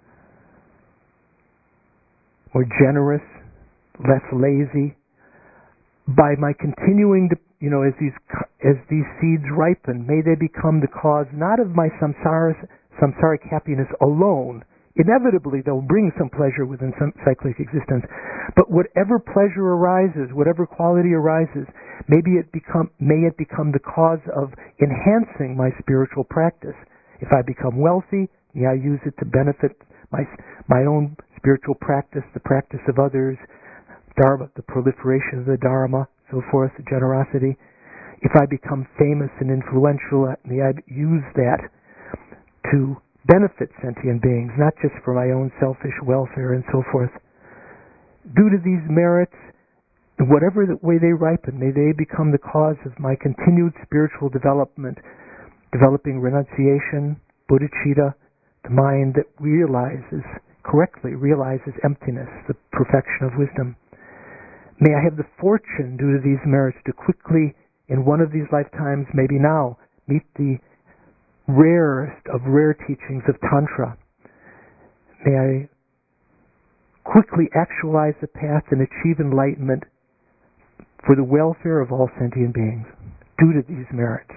more generous, less lazy. By my continuing to, as these seeds ripen, may they become the cause not of my samsaric happiness alone. Inevitably, they'll bring some pleasure within some cyclic existence. But whatever pleasure arises, whatever quality arises, may it become the cause of enhancing my spiritual practice. If I become wealthy, may I use it to benefit my own spiritual practice, the practice of others, Dharma, the proliferation of the Dharma, so forth, generosity. If I become famous and influential, may I use that to benefit sentient beings, not just for my own selfish welfare and so forth. Due to these merits, in whatever way they ripen, may they become the cause of my continued spiritual development, developing renunciation, bodhicitta, the mind that correctly realizes emptiness, the perfection of wisdom. May I have the fortune, due to these merits, to quickly, in one of these lifetimes, maybe now, meet the rarest of rare teachings of Tantra. May I quickly actualize the path and achieve enlightenment for the welfare of all sentient beings, due to these merits.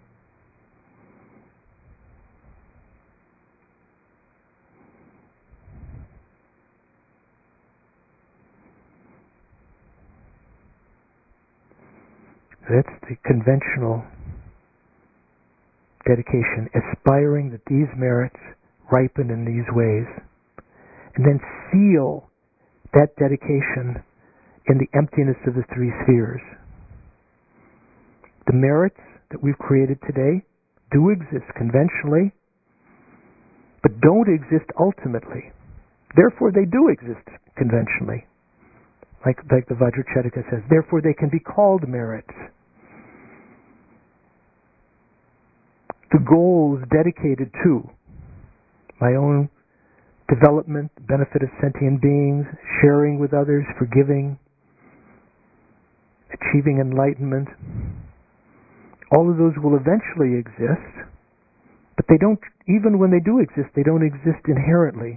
That's the conventional dedication, aspiring that these merits ripen in these ways, and then seal that dedication in the emptiness of the three spheres. The merits that we've created today do exist conventionally, but don't exist ultimately. Therefore, they do exist conventionally. Like the Vajracharaka says, therefore they can be called merits. The goals dedicated to my own development, the benefit of sentient beings, sharing with others, forgiving, achieving enlightenment, all of those will eventually exist, but they don't, even when they do exist, they don't exist inherently.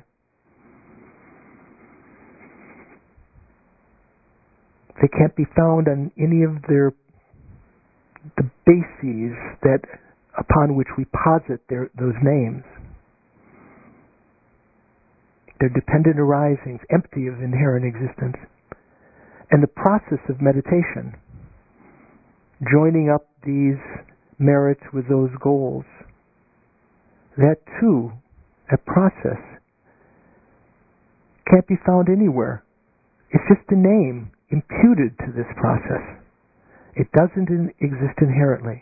They can't be found on any of the bases upon which we posit those names. They're dependent arisings, empty of inherent existence. And the process of meditation, joining up these merits with those goals, that too, that process, can't be found anywhere. It's just a name imputed to this process. It doesn't exist inherently.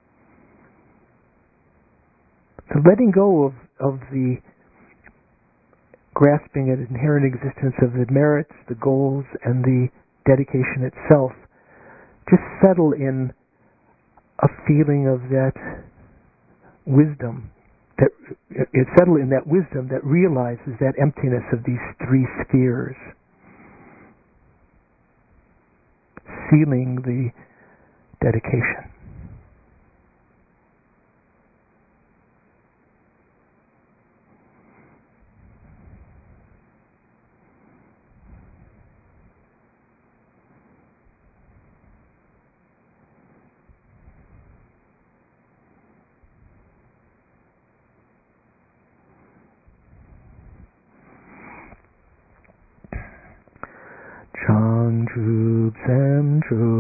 So letting go of the grasping at inherent existence of the merits, the goals, and the dedication itself, just settle in a feeling of that wisdom, settle in that wisdom that realizes that emptiness of these three spheres, sealing the dedication. Chubsem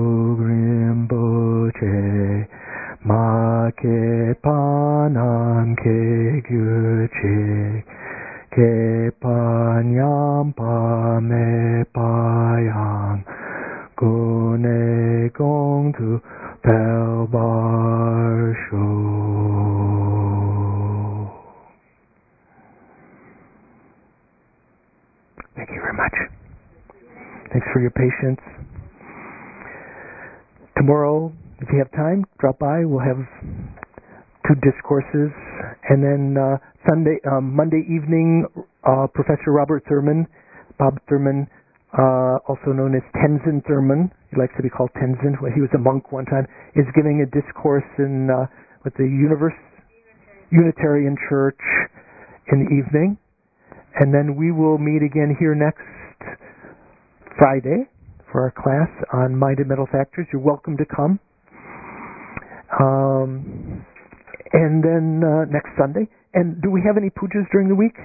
Chugrimboche Make Panam Ke Gyuche Ke Panyam Pame Payam Gune Gong Tu Pelbar Sho. Thank you very much. Thanks for your patience. Tomorrow, if you have time, drop by. We'll have 2 discourses. And then Monday evening, Professor Robert Thurman, Bob Thurman, also known as Tenzin Thurman, he likes to be called Tenzin, he was a monk one time, is giving a discourse in with the Unitarian Church in the evening. And then we will meet again here next Friday for our class on Mind and Mental Factors. You're welcome to come. And then next Sunday. And do we have any pujas during the week?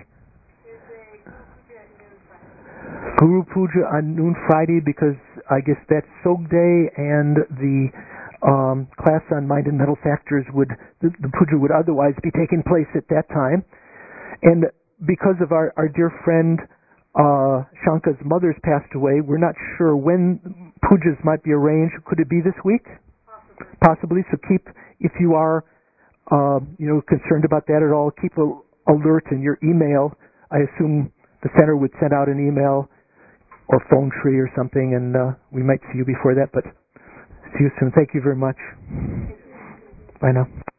Guru Puja on noon Friday, because I guess that's Sog Day, and the class on Mind and Mental Factors the puja would otherwise be taking place at that time. And because of our dear friend Shanka's mother's passed away, we're not sure when pujas might be arranged. Could it be this week? Possibly. So if you are concerned about that at all, keep an alert in your email. I assume the center would send out an email or phone tree or something, and we might see you before that. But see you soon. Thank you very much. Bye now.